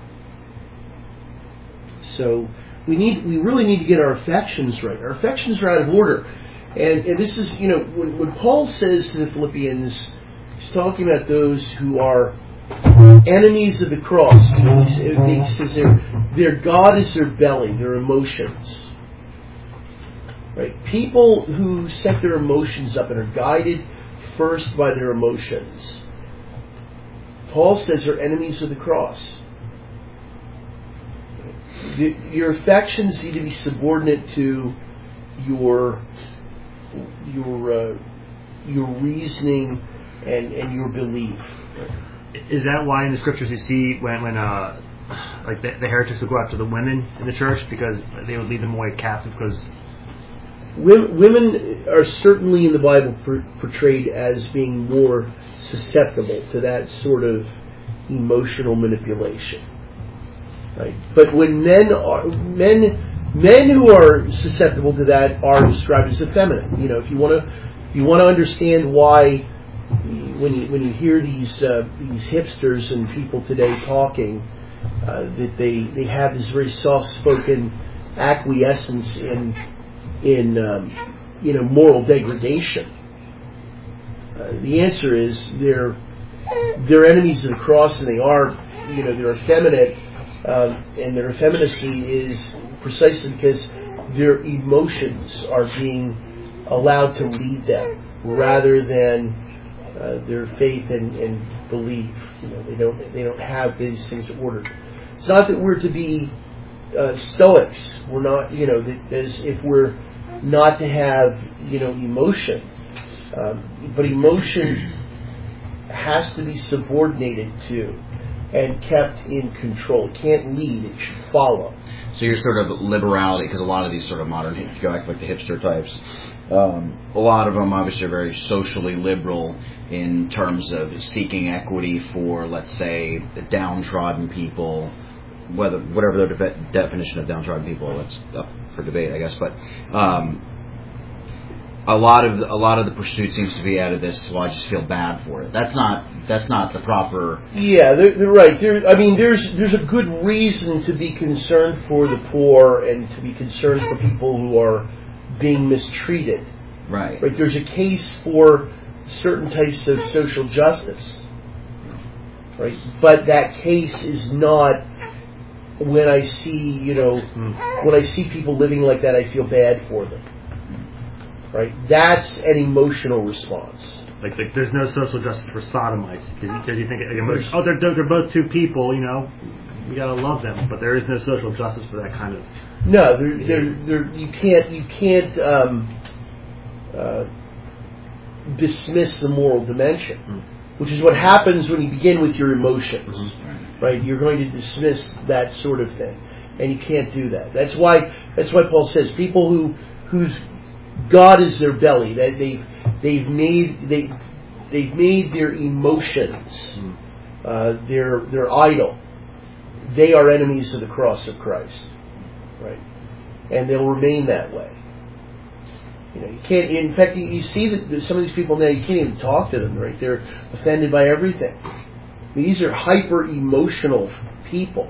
So we need, we really need to get our affections right. Our affections are out of order, and, and this is, you know, when, when Paul says to the Philippians, he's talking about those who are enemies of the cross. You know, he, he says their their God is their belly, their emotions. Right? People who set their emotions up and are guided first by their emotions, Paul says they're enemies of the cross. The, your affections need to be subordinate to your your uh, your reasoning and, and your belief. Is that why in the scriptures you see when when uh, like the, the heretics would go after the women in the church because they would lead them away captive? Because women are certainly in the Bible portrayed as being more susceptible to that sort of emotional manipulation, right? But when men are men men who are susceptible to that are described as effeminate. You know, if you want to you want to understand why. When you when you hear these uh, these hipsters and people today talking, uh, that they, they have this very soft-spoken acquiescence in in um, you know moral degradation. Uh, the answer is they're they're enemies of the cross, and they are you know they're effeminate, um, and their effeminacy is precisely because their emotions are being allowed to lead them rather than Uh, their faith and, and belief. You know, they don't they don't have these things ordered. It's not that we're to be uh, stoics. We're not, you know, that as if we're not to have, you know, emotion. Um, but emotion has to be subordinated to and kept in control. It can't lead; it should follow. So you're sort of liberality, because a lot of these sort of modern, if you go back like the hipster types, um, a lot of them obviously are very socially liberal in terms of seeking equity for, let's say, the downtrodden people, whether whatever their de- definition of downtrodden people, that's up for debate, I guess. But um, a lot of a lot of the pursuit seems to be out of this. Well, I just feel bad for it. That's not that's not the proper. Yeah, they're, they're right. There, I mean, there's there's a good reason to be concerned for the poor and to be concerned for people who are being mistreated. Right. Right. There's a case for certain types of social justice. Right. But that case is not when I see, you know, when I see people living like that, I feel bad for them. Right. That's an emotional response. Like, like there's no social justice for sodomites because you think like, oh they're they're both two people, you know, we gotta love them, but there is no social justice for that kind of. No, there, there, there, you can't you can't um, uh, dismiss the moral dimension, mm. which is what happens when you begin with your emotions. Mm-hmm. Right, you're going to dismiss that sort of thing, and you can't do that. That's why that's why Paul says people who whose God is their belly, that they've they've made they they've made their emotions mm. uh, their their idol. They are enemies of the cross of Christ, right? And they'll remain that way. You know, you can't. In fact, you, you see that some of these people now you can't even talk to them, right? They're offended by everything. These are hyper emotional people,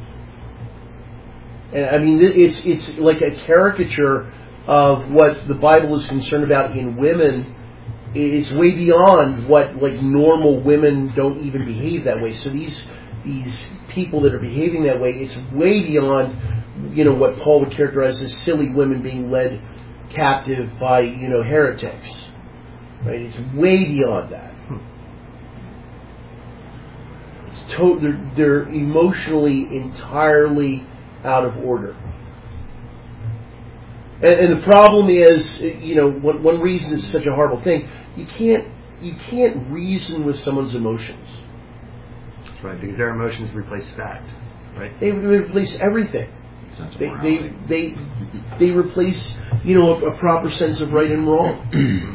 and I mean it's it's like a caricature of what the Bible is concerned about in women. It's way beyond what like normal women don't even behave that way. So these these people that are behaving that way, it's way beyond, you know, what Paul would characterize as silly women being led captive by, you know, heretics. Right? It's way beyond that. It's to- they're, they're emotionally entirely out of order. And, and the problem is, you know, one, one reason it's such a horrible thing. You can't you can't reason with someone's emotions. That's right, because their emotions replace fact, right? They replace everything. Sense of They, morality. they they they replace, you know, a, a proper sense of right and wrong.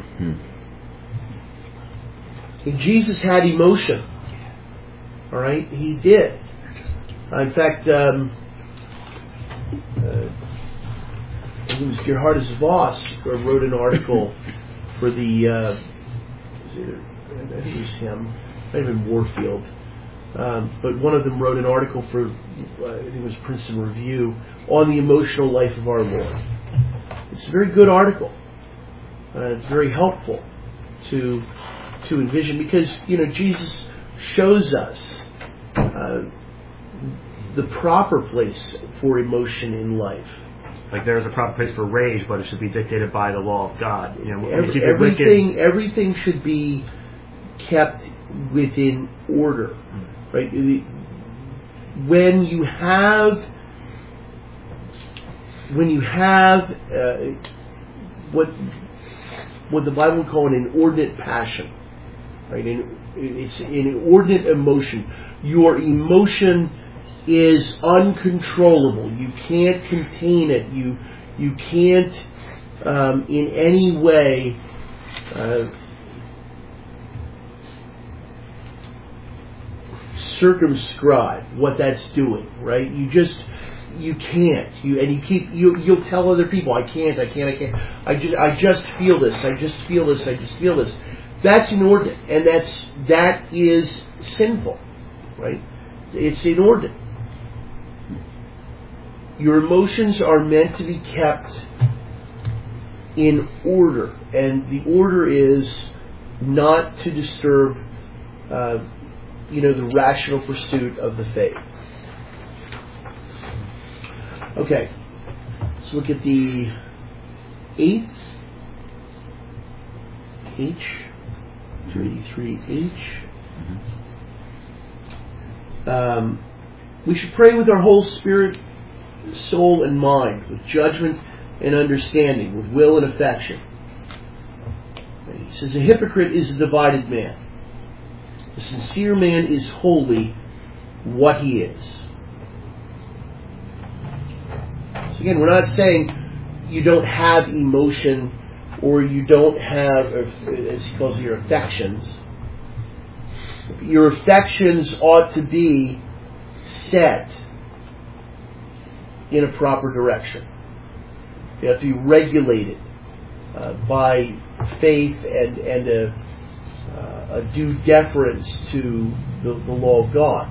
And Jesus had emotion. All right, he did. Uh, in fact, um, uh, I think it was Gerhardus Voss who wrote an article for the. Uh, was it, I think it was him. Might have been Warfield. Um, but one of them wrote an article for, uh, I think it was Princeton Review, on the emotional life of our Lord. It's a very good article. Uh, it's very helpful to to envision, because, you know, Jesus shows us uh, the proper place for emotion in life. Like there is a proper place for rage, but it should be dictated by the law of God. You know, when you Every, see the everything wicked, everything should be kept within order. Right? When you have, when you have uh, what what the Bible would call an inordinate passion, right? In, it's an inordinate emotion. Your emotion is uncontrollable. You can't contain it. You you can't um, in any way. Uh, circumscribe what that's doing, right? You just you can't. You and you keep you you'll tell other people, I can't, I can't, I can't. I just I just feel this. I just feel this. I just feel this. That's inordinate, and that's that is sinful, right? It's inordinate. Your emotions are meant to be kept in order, and the order is not to disturb uh, you know, the rational pursuit of the faith. Okay, let's look at the eighth H, two eighty-three H. Um, we should pray with our whole spirit, soul, and mind, with judgment and understanding, with will and affection. He says, a hypocrite is a divided man. The sincere man is wholly what he is. So again, we're not saying you don't have emotion or you don't have, as he calls it, your affections. Your affections ought to be set in a proper direction. They have to be regulated uh, by faith and, and a Uh, a due deference to the, the law of God.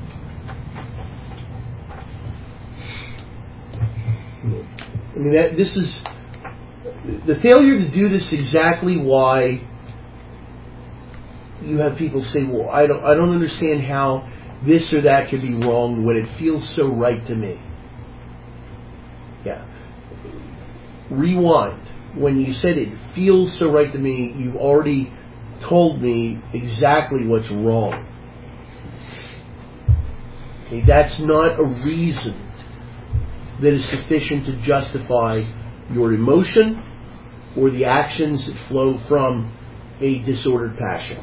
I mean, that, this is the failure to do this. Exactly why you have people say, "Well, I don't, I don't understand how this or that could be wrong when it feels so right to me." Yeah. Rewind. When you said it feels so right to me, you've already told me exactly what's wrong. Okay, that's not a reason that is sufficient to justify your emotion or the actions that flow from a disordered passion.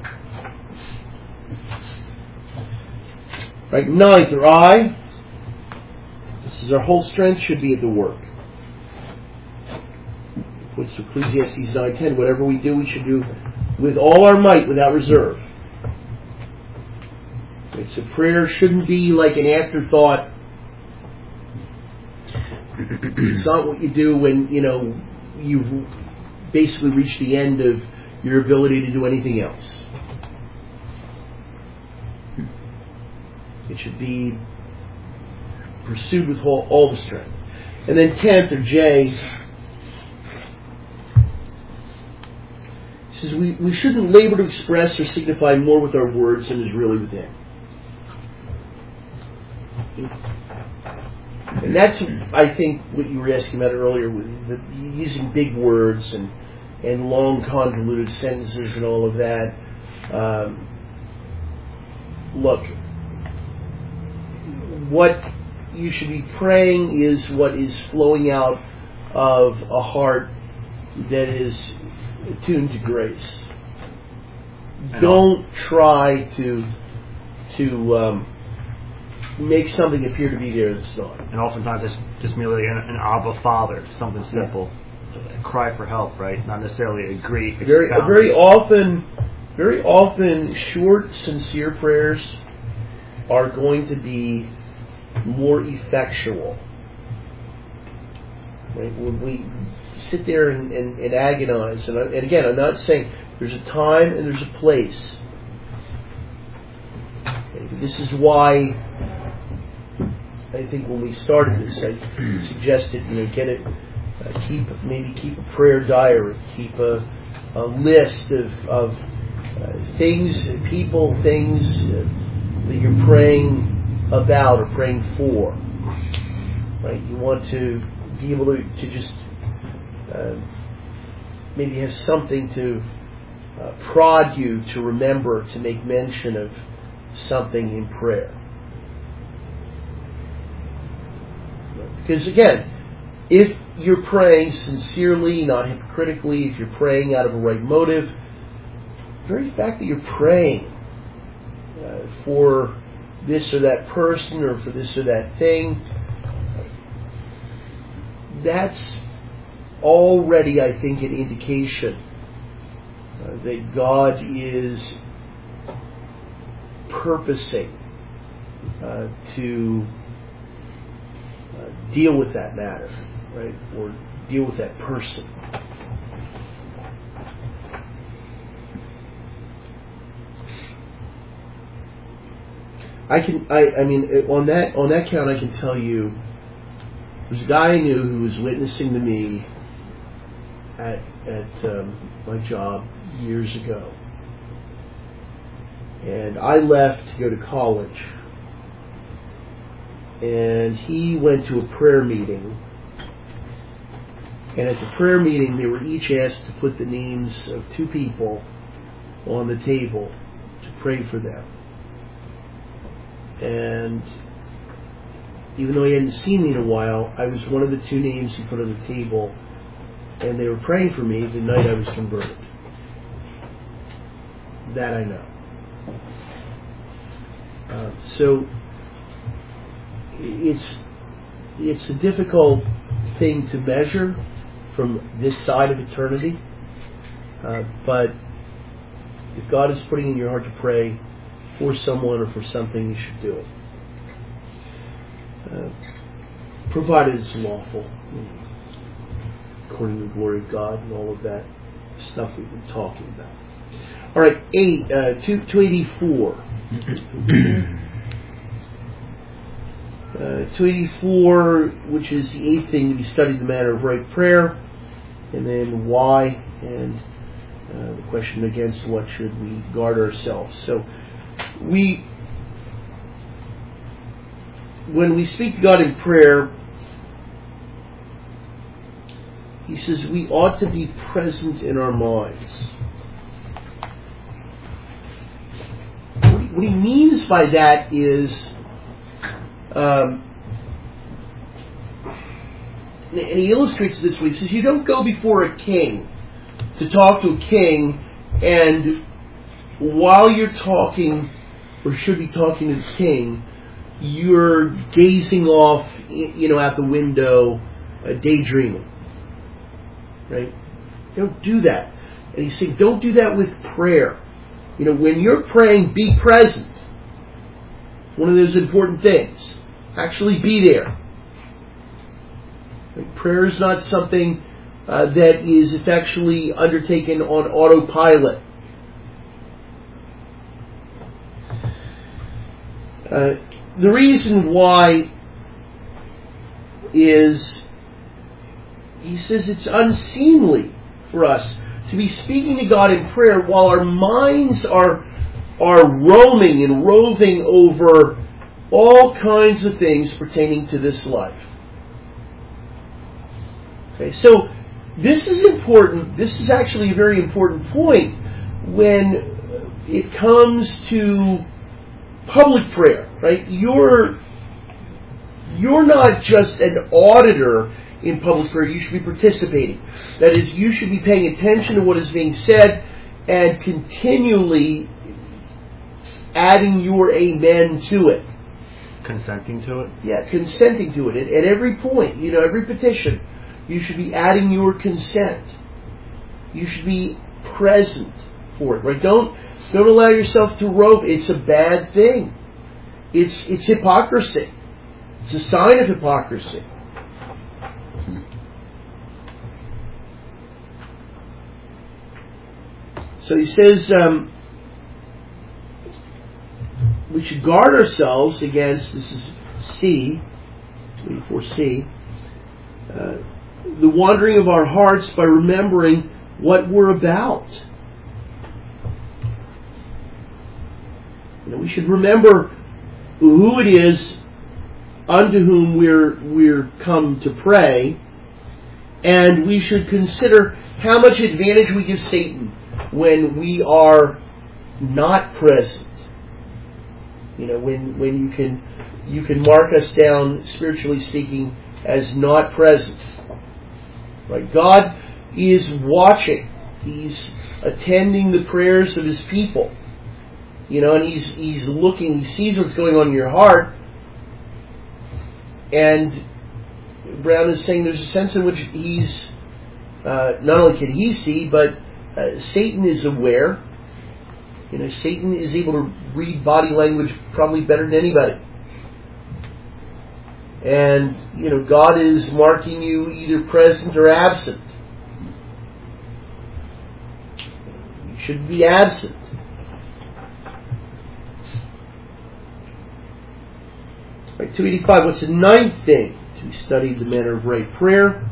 Right, ninth, or I. This is our whole strength should be at the work. What's Ecclesiastes nine ten? Whatever we do, we should do with all our might, without reserve. Right, so prayer shouldn't be like an afterthought. It's not what you do when, you know, you've basically reached the end of your ability to do anything else. It should be pursued with all, all the strength. And then tenth, or J, he says we, we shouldn't labor to express or signify more with our words than is really within. And that's, I think, what you were asking about earlier, with the, using big words and and long convoluted sentences and all of that. Um, look, what you should be praying is what is flowing out of a heart that is attuned to grace. And Don't try to to um, make something appear to be there that's not. And oftentimes it's just merely an, an Abba Father, something simple. A cry for help, right? Not necessarily a great Very, expounding. very often, very often, short, sincere prayers are going to be more effectual. Right? When we sit there and, and, and agonize, and, I, and again, I'm not saying there's a time and there's a place. Okay? This is why I think when we started this, I suggested, you know, get it, uh, keep maybe keep a prayer diary, keep a, a list of of uh, things, people, things uh, that you're praying about or praying for. Right? You want to be able to to just uh, maybe have something to uh, prod you to remember to make mention of something in prayer. Because again, if you're praying sincerely, not hypocritically, if you're praying out of a right motive, the very fact that you're praying uh, for this or that person or for this or that thing, that's already, I think, an indication uh, that God is purposing uh, to uh, deal with that matter, right, or deal with that person. I can, I, I mean, on that on that count, I can tell you, there's a guy I knew who was witnessing to me at at um, my job years ago, and I left to go to college, and he went to a prayer meeting, and at the prayer meeting they were each asked to put the names of two people on the table to pray for them. And even though he hadn't seen me in a while, I was one of the two names he put on the table, and they were praying for me the night I was converted. That I know. Uh, so it's it's a difficult thing to measure from this side of eternity, uh, but if God is putting in your heart to pray for someone or for something, you should do it. Uh, provided it's lawful, according to the glory of God and all of that stuff we've been talking about. All right, eight, uh, two, two eighty-four. uh, two eighty-four, which is the eighth thing to be studied, the matter of right prayer, and then why, and uh, the question against what should we guard ourselves. So, we, when we speak to God in prayer, he says we ought to be present in our minds. What he means by that is, um, and he illustrates it this way. He says you don't go before a king to talk to a king, and while you're talking, or should be talking to the king, you're gazing off, you know, out the window, uh, daydreaming. Right? Don't do that. And he's saying, don't do that with prayer. You know, when you're praying, be present. It's one of those important things. Actually be there. Right? Prayer is not something uh, that is effectually undertaken on autopilot. Uh, the reason why is, he says it's unseemly for us to be speaking to God in prayer while our minds are are roaming and roving over all kinds of things pertaining to this life. Okay, so this is important. This is actually a very important point when it comes to public prayer, right? You're you're not just an auditor in public prayer. You should be participating. That is, you should be paying attention to what is being said and continually adding your amen to it. Consenting to it? Yeah, consenting to it. At, at every point, you know, every petition, you should be adding your consent. You should be present for it, right? Don't don't allow yourself to rope. It's a bad thing. It's it's hypocrisy. It's a sign of hypocrisy. So he says um, we should guard ourselves against, this is C, twenty-four C, uh, the wandering of our hearts by remembering what we're about. You know, we should remember who it is unto whom we're we're come to pray, and we should consider how much advantage we give Satan when we are not present. You know, when when you can you can mark us down, spiritually speaking, as not present. Right? God is watching. He's attending the prayers of His people. You know, and He's He's looking, He sees what's going on in your heart. And Brown is saying there's a sense in which He's, uh, not only can He see, but uh, Satan is aware. You know, Satan is able to read body language probably better than anybody. And, you know, God is marking you either present or absent. You should be absent. Right, two eighty-five, what's the ninth thing to study the manner of right prayer?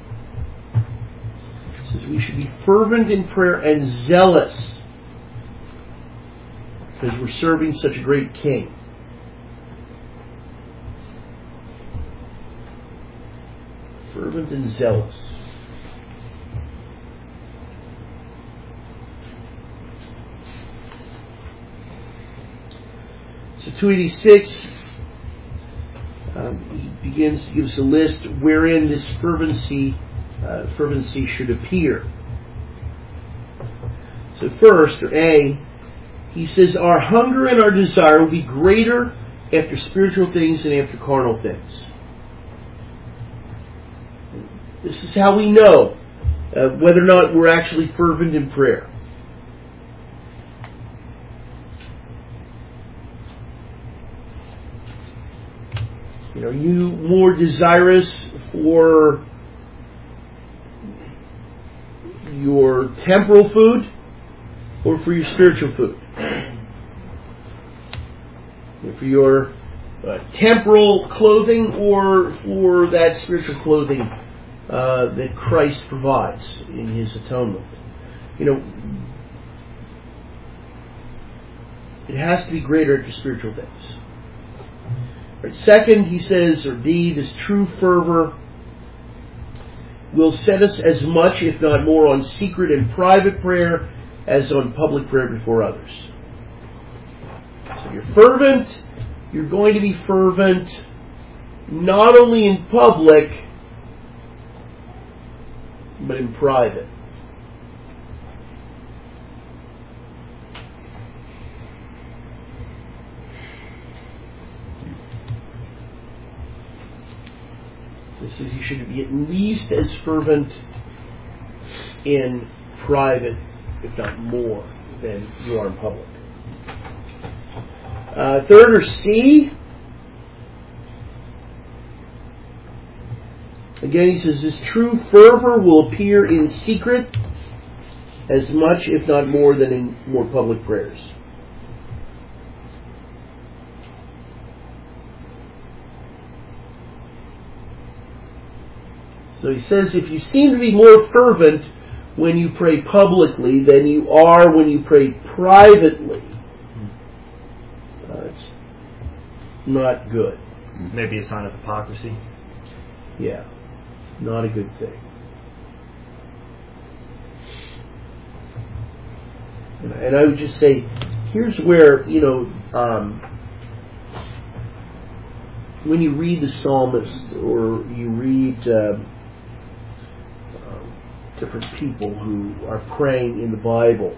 It says we should be fervent in prayer and zealous, because we're serving such a great King. Fervent and zealous. So two eighty-six, um, he begins to give us a list wherein this fervency, uh, fervency should appear. So first, or A, he says, our hunger and our desire will be greater after spiritual things than after carnal things. This is how we know uh, whether or not we're actually fervent in prayer. You know, are you more desirous for your temporal food or for your spiritual food? For your uh, temporal clothing or for that spiritual clothing uh, that Christ provides in His atonement? You know, it has to be greater after spiritual things. Right. Second, he says, or D, this true fervor will set us as much, if not more, on secret and private prayer as on public prayer before others. So you're fervent, you're going to be fervent not only in public, but in private. This is, you should be at least as fervent in private, if not more, than you are in public. Uh, third, or C. Again, he says, this true fervor will appear in secret as much, if not more, than in more public prayers. So he says, if you seem to be more fervent when you pray publicly than you are when you pray privately, uh, it's not good. Maybe a sign of hypocrisy. Yeah, not a good thing. And, and I would just say, here's where, you know, um, when you read the psalmist or you read uh, um, different people who are praying in the Bible,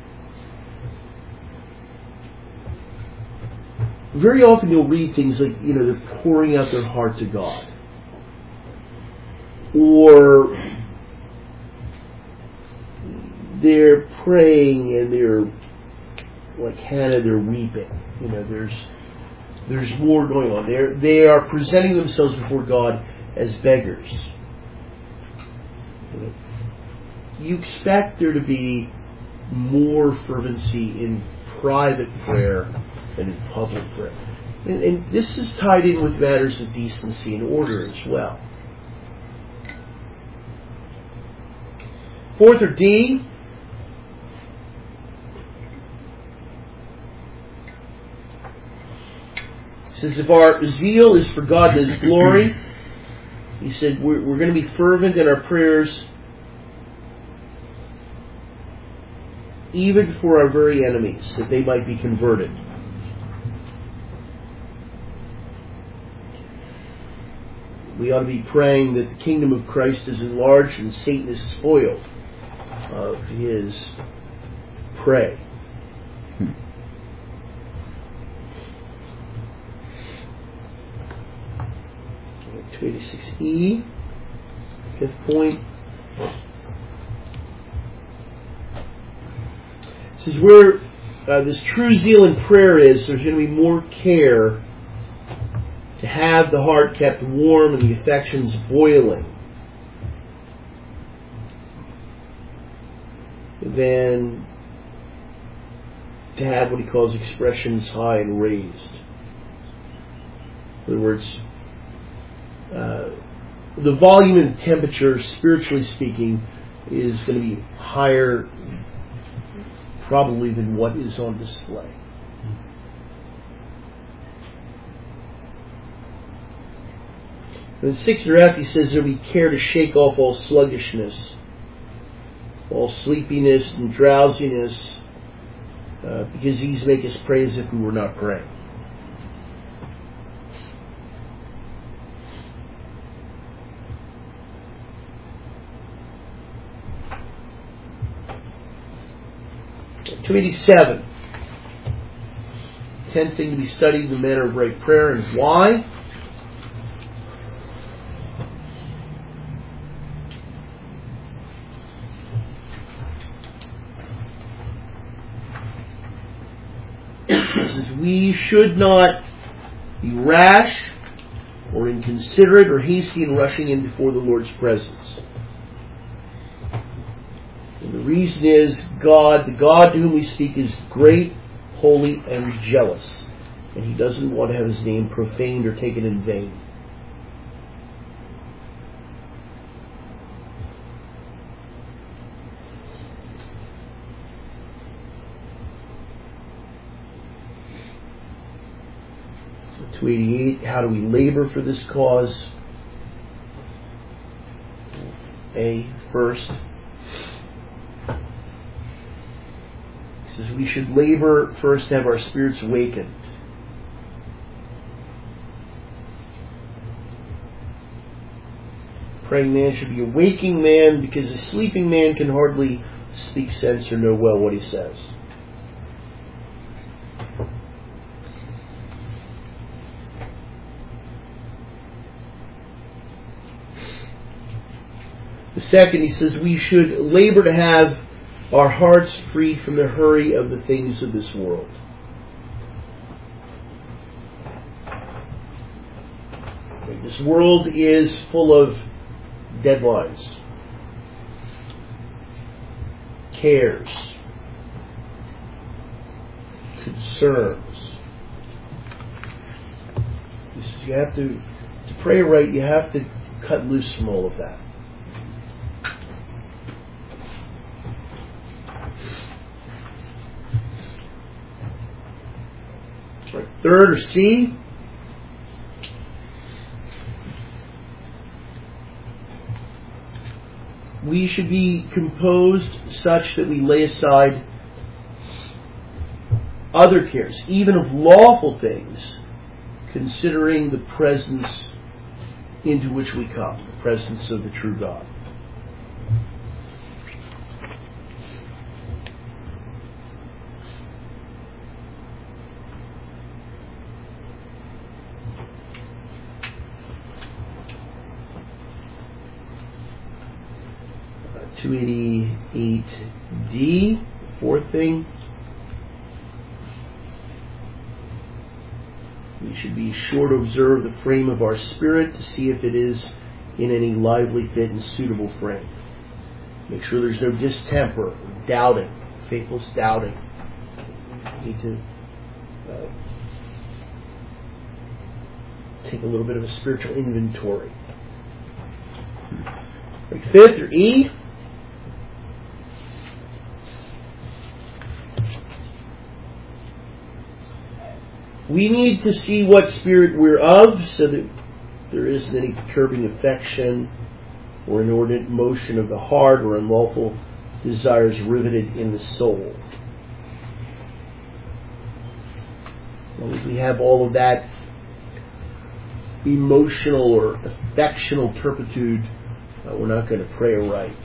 very often you'll read things like, you know, they're pouring out their heart to God. Or they're praying and they're, like Hannah, they're weeping. You know, there's there's more going on. They're, they are presenting themselves before God as beggars. You know, you expect there to be more fervency in private prayer than in public prayer. And, and this is tied in with matters of decency and order as well. Fourth, or D, it says if our zeal is for God and His glory, he said we're, we're going to be fervent in our prayers even for our very enemies, that they might be converted. We ought to be praying that the kingdom of Christ is enlarged and Satan is spoiled of his prey. Hmm. two eighty-six E, fifth point. This is where uh, this true zeal in prayer is. There's going to be more care to have the heart kept warm and the affections boiling than to have what he calls expressions high and raised. In other words, uh, the volume and temperature, spiritually speaking, is going to be higher probably than what is on display. In the sixth draft, he says there will be care to shake off all sluggishness, all sleepiness and drowsiness, uh, because these make us pray as if we were not praying. two eighty-seven. Tenth thing to be studied in the manner of right prayer, and why? We should not be rash or inconsiderate or hasty in rushing in before the Lord's presence. And the reason is God, the God to whom we speak, is great, holy, and jealous. And He doesn't want to have His name profaned or taken in vain. two eighty-eight, how do we labor for this cause? A, first. It says we should labor first to have our spirits awakened. Praying man should be a waking man, because a sleeping man can hardly speak sense or know well what he says. The second, he says, we should labor to have our hearts freed from the hurry of the things of this world. This world is full of deadlines, cares, concerns. He says you have to, to pray right, you have to cut loose from all of that. Third, or C, we should be composed such that we lay aside other cares, even of lawful things, considering the presence into which we come, the presence of the true God. two eighty-eight D, fourth thing. We should be sure to observe the frame of our spirit to see if it is in any lively, fit, and suitable frame. Make sure there's no distemper, doubting, faithless doubting. We need to uh, take a little bit of a spiritual inventory. Right, fifth, or E. We need to see what spirit we're of so that there isn't any perturbing affection or inordinate motion of the heart or unlawful desires riveted in the soul. As long as we have all of that emotional or affectional turpitude, uh, we're not going to pray aright.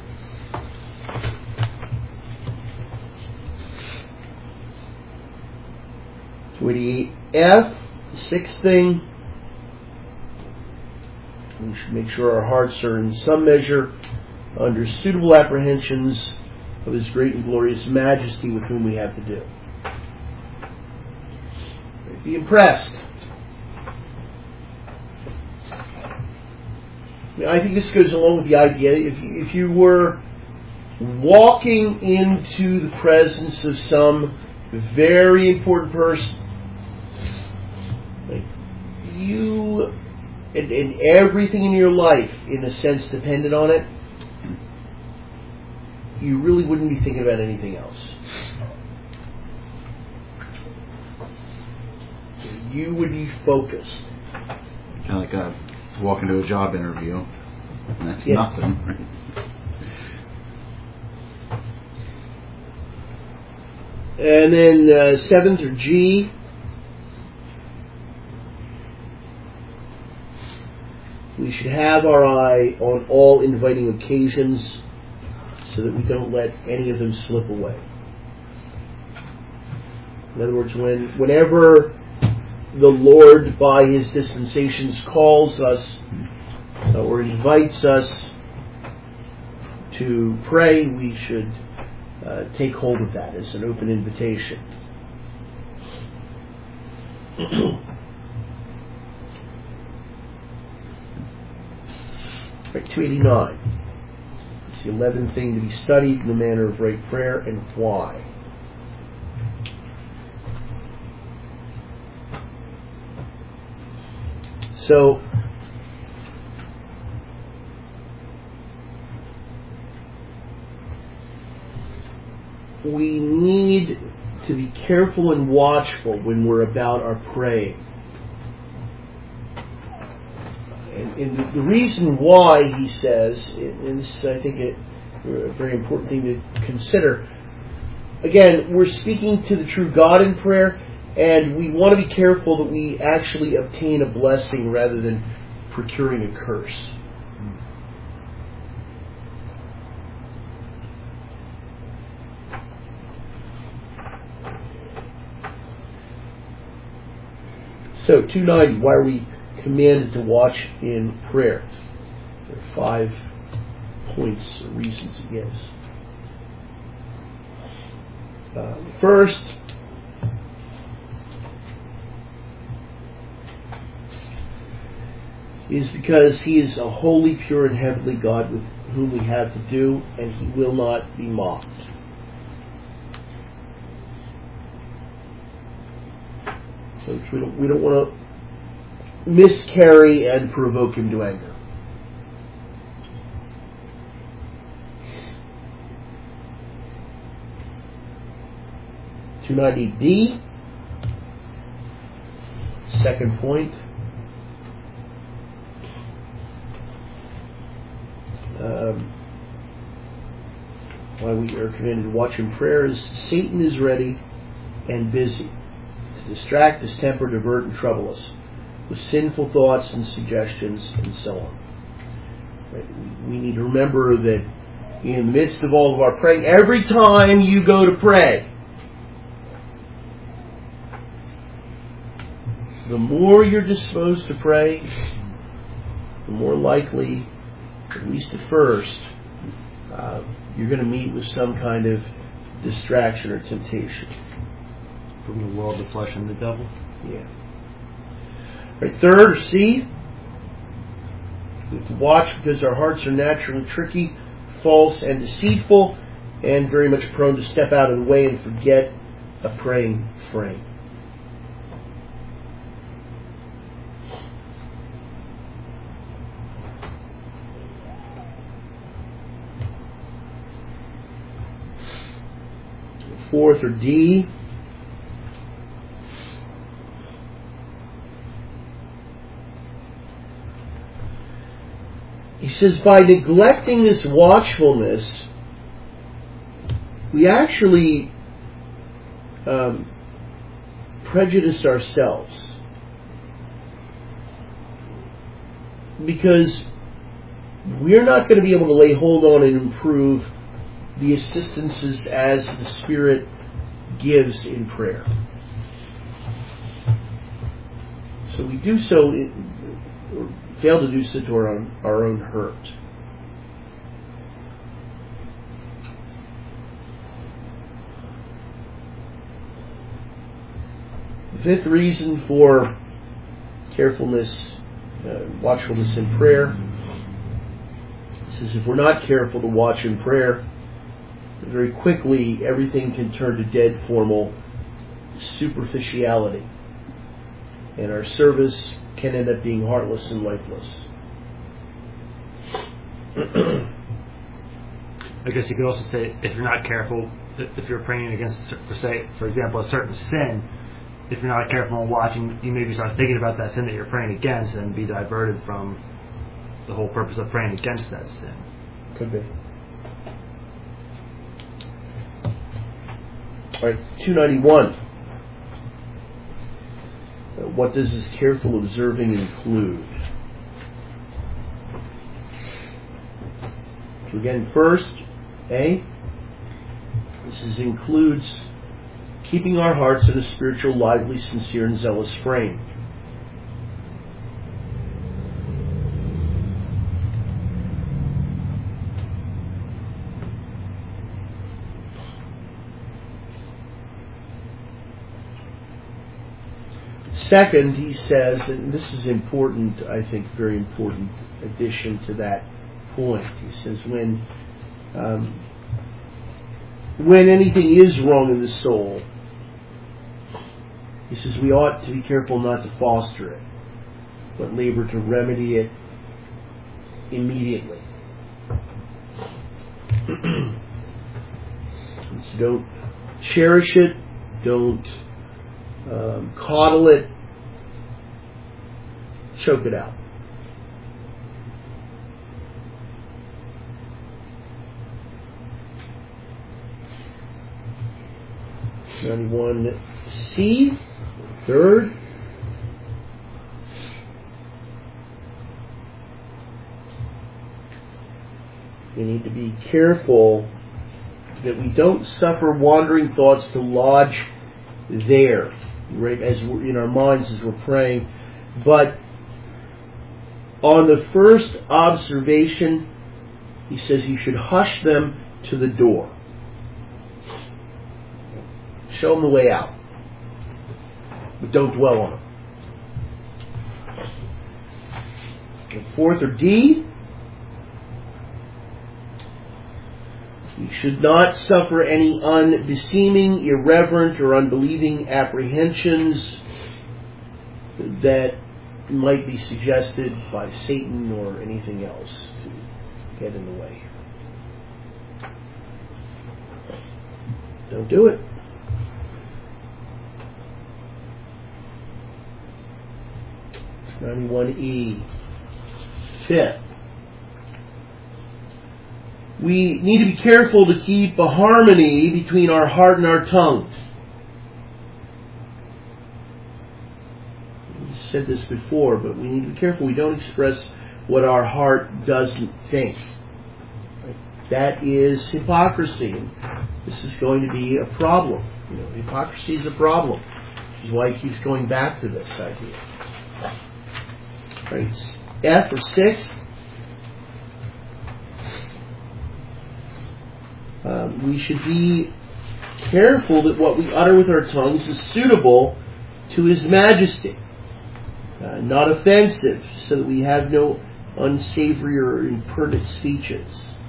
two eighty-eight F, the sixth thing, we should make sure our hearts are in some measure under suitable apprehensions of His great and glorious majesty with whom we have to do. Be impressed. I mean, I think this goes along with the idea, if you, if you were walking into the presence of some very important person, like you and, and everything in your life, in a sense, depended on it, you really wouldn't be thinking about anything else. You would be focused. Kind of like a walk into a job interview, and that's yeah. nothing, right? And then uh, seventh, or G, we should have our eye on all inviting occasions so that we don't let any of them slip away. In other words, when whenever the Lord, by His dispensations, calls us uh, or invites us to pray, we should uh, take hold of that as an open invitation. Right, two eighty-nine. It's the eleventh thing to be studied in the manner of right prayer, and why. So, we need to be careful and watchful when we're about our praying. And, and the, the reason why, he says, and this is, I think, a, a very important thing to consider, again, we're speaking to the true God in prayer, and we want to be careful that we actually obtain a blessing rather than procuring a curse. So, two ninety, why are we commanded to watch in prayer? There are five points or reasons he gives. Uh, first, is because He is a holy, pure, and heavenly God with whom we have to do, and He will not be mocked. So we don't, we don't want to miscarry and provoke Him to anger. two ninety D, second point. Um, why we are commanded to watch in prayer is Satan is ready and busy to distract, distemper, divert, and trouble us. with sinful thoughts and suggestions and so on. Right? We need to remember that in the midst of all of our praying, every time you go to pray, the more you're disposed to pray, the more likely, at least at first, uh, you're going to meet with some kind of distraction or temptation. From the world, the flesh, and the devil. Yeah. Right, third, or C, we have to watch because our hearts are naturally tricky, false, and deceitful, and very much prone to step out of the way and forget a praying frame. Fourth, or D, he says, by neglecting this watchfulness, we actually um, prejudice ourselves. Because we're not going to be able to lay hold on and improve the assistances as the Spirit gives in prayer. So we do so, or fail to do so to our own, our own hurt. The fifth reason for carefulness, uh, watchfulness in prayer, is if we're not careful to watch in prayer, very quickly everything can turn to dead formal superficiality, and our service can end up being heartless and lifeless. I guess you could also say, if you're not careful, if you're praying against, for say, for example, a certain sin, if you're not careful and watching, you maybe start thinking about that sin that you're praying against and be diverted from the whole purpose of praying against that sin. Could be. All right, two ninety-one. Uh, what does this careful observing include? So again, first, A, this is, includes keeping our hearts in a spiritual, lively, sincere, and zealous frame. Second, he says, and this is important, I think, very important addition to that point. He says, when um, when anything is wrong in the soul, he says we ought to be careful not to foster it, but labor to remedy it immediately. So don't cherish it, don't um, coddle it, choke it out. ninety-one C, third. We need to be careful that we don't suffer wandering thoughts to lodge there, right, as we're in our minds as we're praying. But on the first observation, he says you should hush them to the door. Show them the way out, but don't dwell on them. And fourth, or D, you should not suffer any unbeseeming, irreverent, or unbelieving apprehensions that might be suggested by Satan or anything else to get in the way. Don't do it. ninety-one E. Fifth, we need to be careful to keep a harmony between our heart and our tongue. said this before, but we need to be careful. We don't express what our heart doesn't think. Right? That is hypocrisy. And this is going to be a problem. You know, hypocrisy is a problem. Which is why he keeps going back to this idea. Right? F or six. Um, we should be careful that what we utter with our tongues is suitable to His Majesty, uh, not offensive, so that we have no unsavory or impertinent speeches.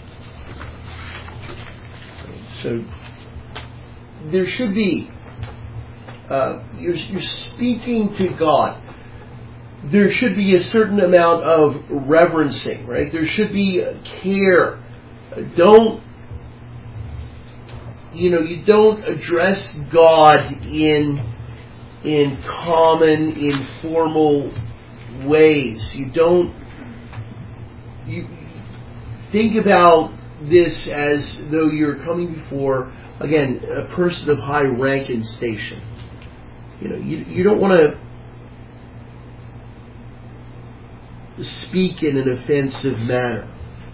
So there should be, uh, you're, you're speaking to God. There should be a certain amount of reverencing, right? There should be care. Don't, you know, you don't address God in in common, informal ways. You don't, you think about this as though you're coming before, again, a person of high rank and station. You know, you, you don't want to speak in an offensive manner.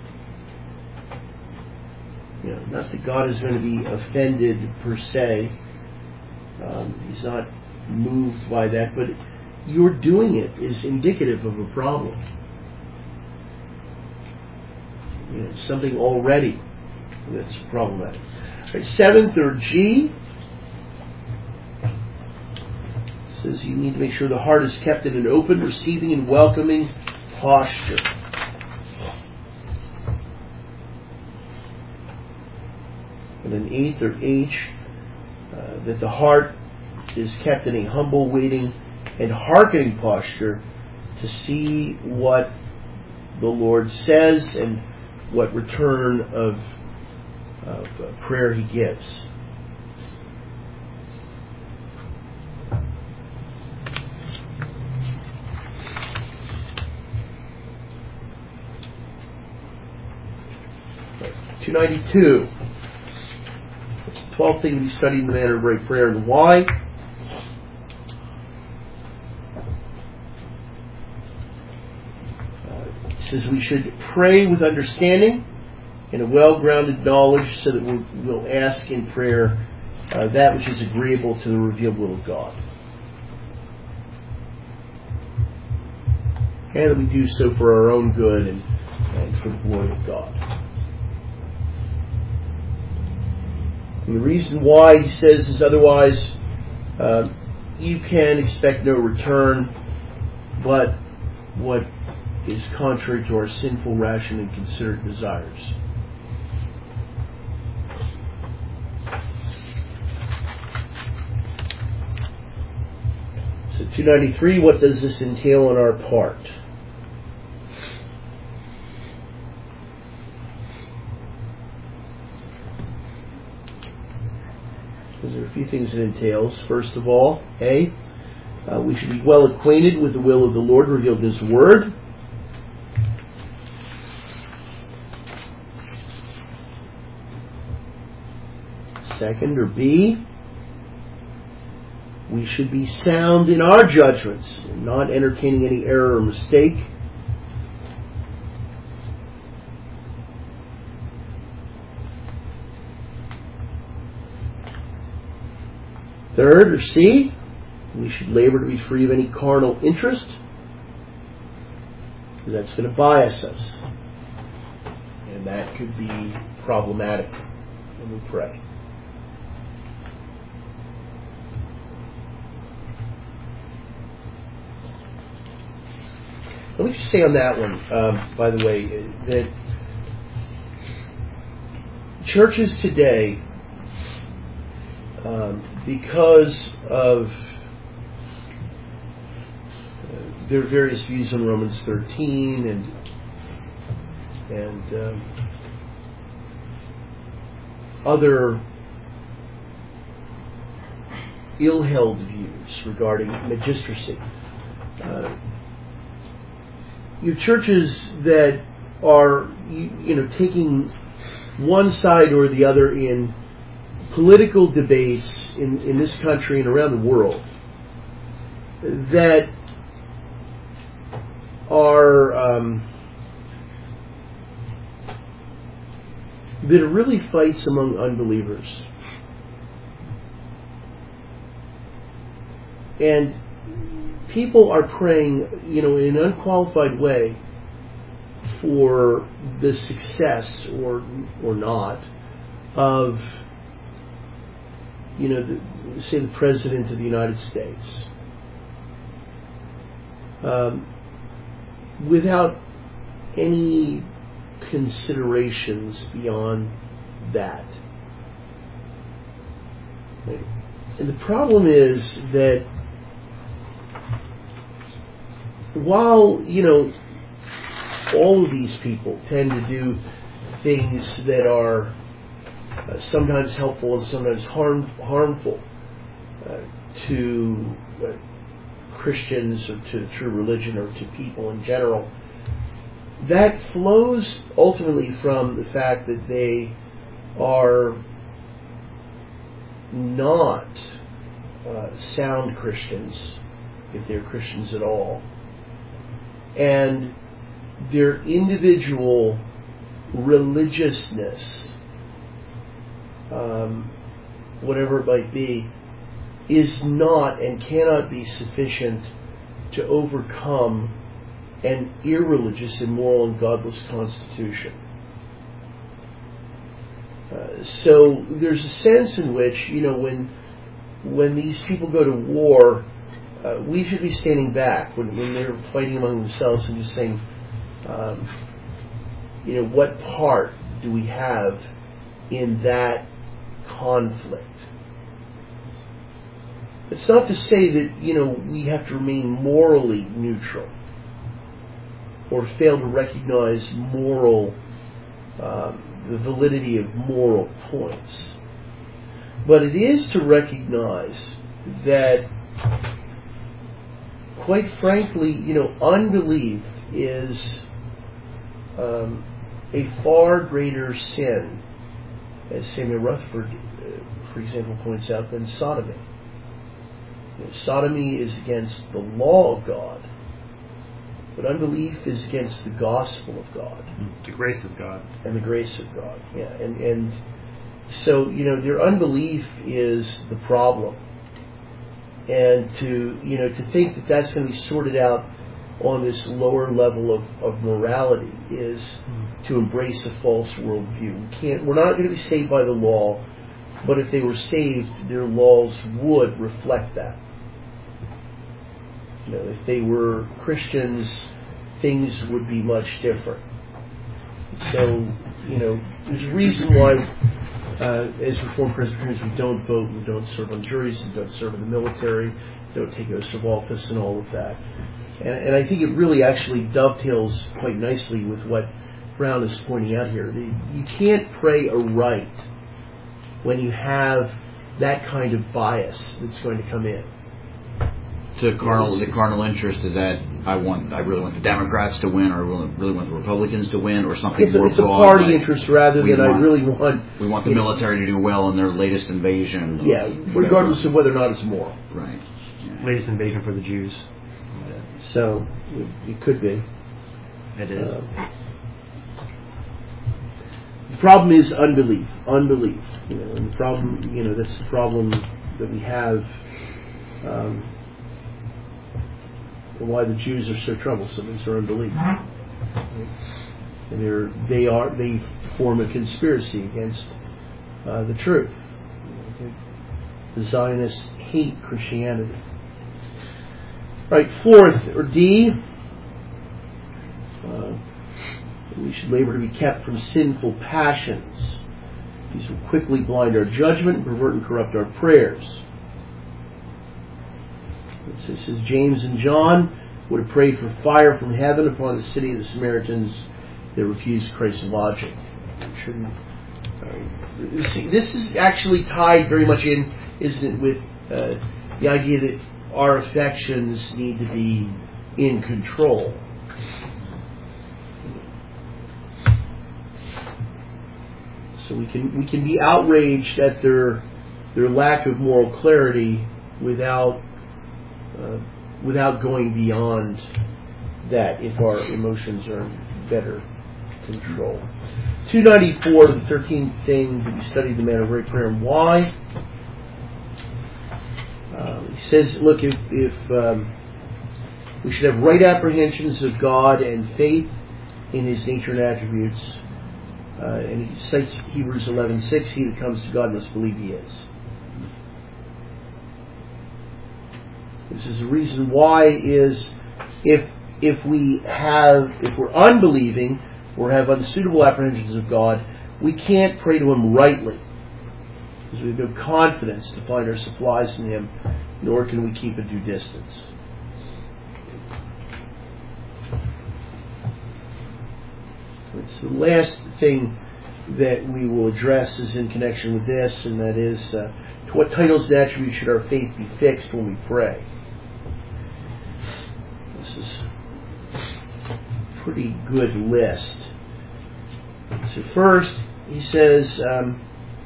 You know, not that God is going to be offended per se. Um, he's not moved by that, but your doing it is indicative of a problem. You know, something already that's problematic. Right, seventh, or G, says you need to make sure the heart is kept in an open, receiving, and welcoming posture. And then eighth, or H, uh, that the heart is kept in a humble, waiting, and hearkening posture to see what the Lord says and what return of, of uh, prayer He gives. two ninety-two. It's the twelfth thing to be studied in the manner of right prayer, and why. Says we should pray with understanding and a well-grounded knowledge, so that we'll, we'll ask in prayer uh, that which is agreeable to the revealed will of God, and that we do so for our own good and, and for the glory of God. And the reason why he says is otherwise uh, you can expect no return, but what is contrary to our sinful, rational, and considerate desires. So two ninety-three, what does this entail on our part? There are a few things it entails. First of all, A, uh, we should be well acquainted with the will of the Lord revealed in His Word. Second, or B, we should be sound in our judgments and not entertaining any error or mistake. Third, or C, we should labor to be free of any carnal interest, because that's going to bias us, and that could be problematic when we pray. Let me just say on that one, um, by the way, that churches today, um, because of uh, their various views on Romans thirteen and and um, other ill-held views regarding magistracy, uh, you have churches that are, you, you know, taking one side or the other in political debates in, in this country and around the world that are um, that are really fights among unbelievers. And people are praying, you know, in an unqualified way for the success or or not of, you know, the, say the President of the United States, um, without any considerations beyond that. Right? And the problem is that while, you know, all of these people tend to do things that are uh, sometimes helpful and sometimes harm, harmful uh, to uh, Christians or to true religion or to people in general, that flows ultimately from the fact that they are not uh, sound Christians, if they're Christians at all, and their individual religiousness, um, whatever it might be, is not and cannot be sufficient to overcome an irreligious, immoral, and godless constitution. Uh, so there's a sense in which, you know, when when these people go to war, uh, we should be standing back when, when they're fighting among themselves and just saying, um, you know, what part do we have in that conflict? It's not to say that, you know, we have to remain morally neutral or fail to recognize moral, um, the validity of moral points. But it is to recognize that, quite frankly, you know, unbelief is um, a far greater sin, as Samuel Rutherford, uh, for example, points out, than sodomy. You know, sodomy is against the law of God, but unbelief is against the gospel of God. The grace of God. And the grace of God, yeah. And, and so, you know, their unbelief is the problem. And to, you know, to think that that's going to be sorted out on this lower level of, of morality is mm. to embrace a false worldview. We can't, we're not going to be saved by the law, but if they were saved, their laws would reflect that. You know, if they were Christians, things would be much different. So, you know, there's a reason why, uh, as Reformed Presbyterians, we don't vote, we don't serve on juries, we don't serve in the military, don't take oaths of office, and all of that. And, and I think it really actually dovetails quite nicely with what Brown is pointing out here. You can't pray aright when you have that kind of bias that's going to come in. To carnal, the carnal interest is that I want, I really want the Democrats to win, or I really want the Republicans to win, or something it's more a, it's a broad, party like interest rather than want, I really want. We want the military know, to do well in their latest invasion. Yeah, regardless of whether or not it's moral. Right. Yeah. Latest invasion for the Jews. So it, it could be. It is. Uh, the problem is unbelief. Unbelief. You know, and the problem, you know, that's the problem that we have. Um, why the Jews are so troublesome is their unbelief. And they're, they are they form a conspiracy against uh, the truth. The Zionists hate Christianity. Right, fourth, or D, uh, we should labor to be kept from sinful passions. These will quickly blind our judgment, pervert and corrupt our prayers. It says James and John would have prayed for fire from heaven upon the city of the Samaritans that refused Christ's lodging. Shouldn't, uh, see, this is actually tied very much in, isn't it, with uh, the idea that our affections need to be in control. So we can we can be outraged at their their lack of moral clarity without uh, without going beyond that if our emotions are in better control. two ninety-four, the thirteenth thing to be studied in the manner of right prayer and why. Um, he says, look, if, if um, we should have right apprehensions of God and faith in His nature and attributes. Uh, and he cites Hebrews eleven six, he that comes to God must believe He is. This is the reason why is if if we have if we're unbelieving or have unsuitable apprehensions of God, we can't pray to Him rightly. Because we have no confidence to find our supplies in Him, nor can we keep a due distance. It's the last thing that we will address is in connection with this, and that is, uh, to what titles and attributes should our faith be fixed when we pray? This is a pretty good list. So first, he says, um,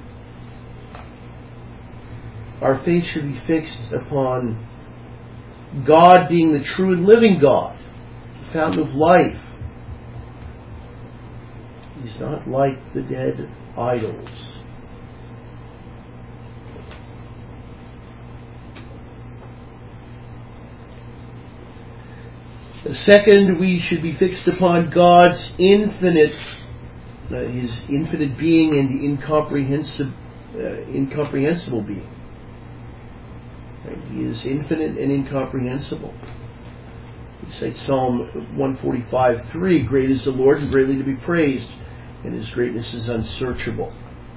our faith should be fixed upon God being the true and living God, the fountain of life. He's not like the dead idols. Second, we should be fixed upon God's infinite, uh, His infinite being and incomprehensible, uh, incomprehensible being. Right? He is infinite and incomprehensible. We cite Psalm one forty-five three, great is the Lord and greatly to be praised, and His greatness is unsearchable.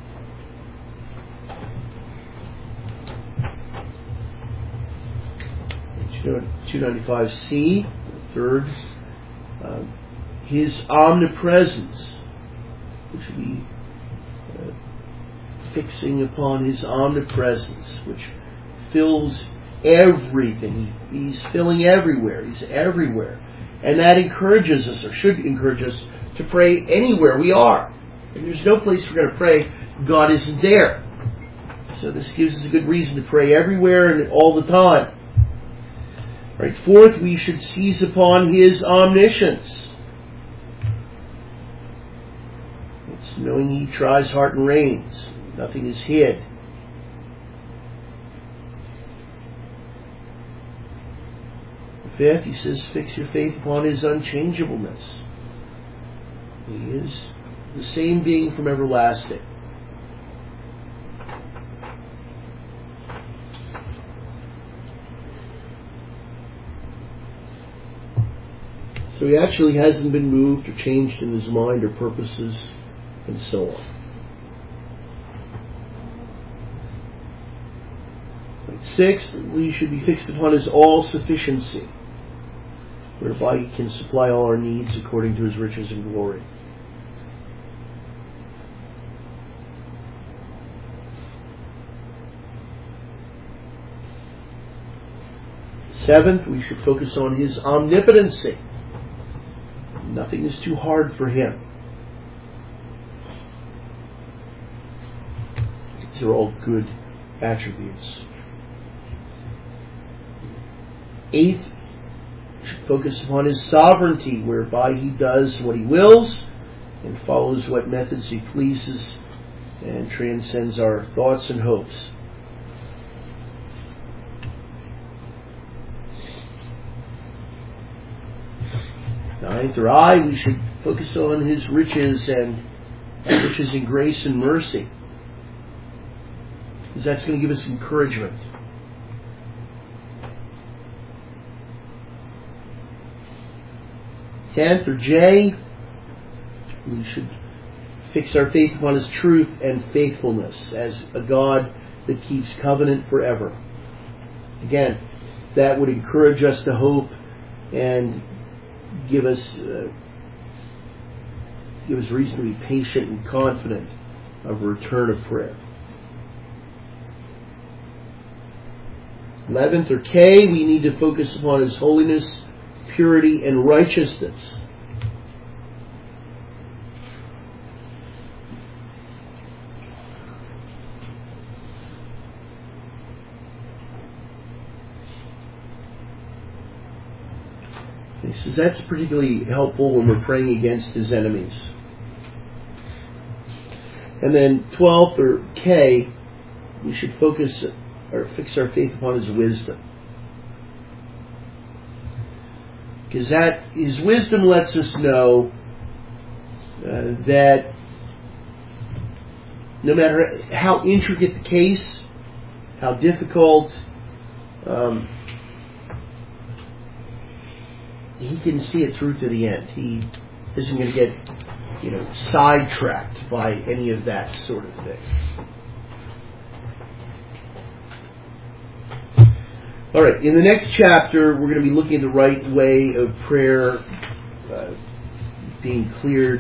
two ninety-five C, third, uh, His omnipresence, which would be uh, fixing upon His omnipresence, which fills everything. He's filling everywhere. He's everywhere. And that encourages us, or should encourage us, to pray anywhere we are. And there's no place we're going to pray God isn't there. So this gives us a good reason to pray everywhere and all the time. Right. Fourth, we should seize upon His omniscience. It's knowing He tries heart and reins. Nothing is hid. Fifth, he says, fix your faith upon His unchangeableness. He is the same being from everlasting. So He actually hasn't been moved or changed in His mind or purposes, and so on. Sixth, we should be fixed upon His all-sufficiency, whereby He can supply all our needs according to His riches and glory. Seventh, we should focus on His omnipotency. Nothing is too hard for Him. These are all good attributes. Eighth, we should focus upon His sovereignty, whereby He does what He wills and follows what methods He pleases and transcends our thoughts and hopes. Ninth, or I, we should focus on His riches and riches in grace and mercy, because that's going to give us encouragement. Tenth, or J, we should fix our faith upon His truth and faithfulness as a God that keeps covenant forever. Again, that would encourage us to hope and give us uh, give us reason to be patient and confident of a return of prayer. Eleventh, or K, we need to focus upon His holiness, purity, and righteousness. He says that's particularly helpful when we're praying against his enemies. And then twelfth, or K, we should focus or fix our faith upon his wisdom. Because that his wisdom lets us know uh, that no matter how intricate the case, how difficult, um, he can see it through to the end. He isn't going to get, you know, sidetracked by any of that sort of thing. All right, in the next chapter, we're going to be looking at the right way of prayer uh, being cleared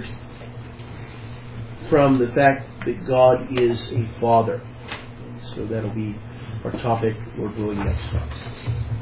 from the fact that God is a Father. So that'll be our topic, Lord willing, next time.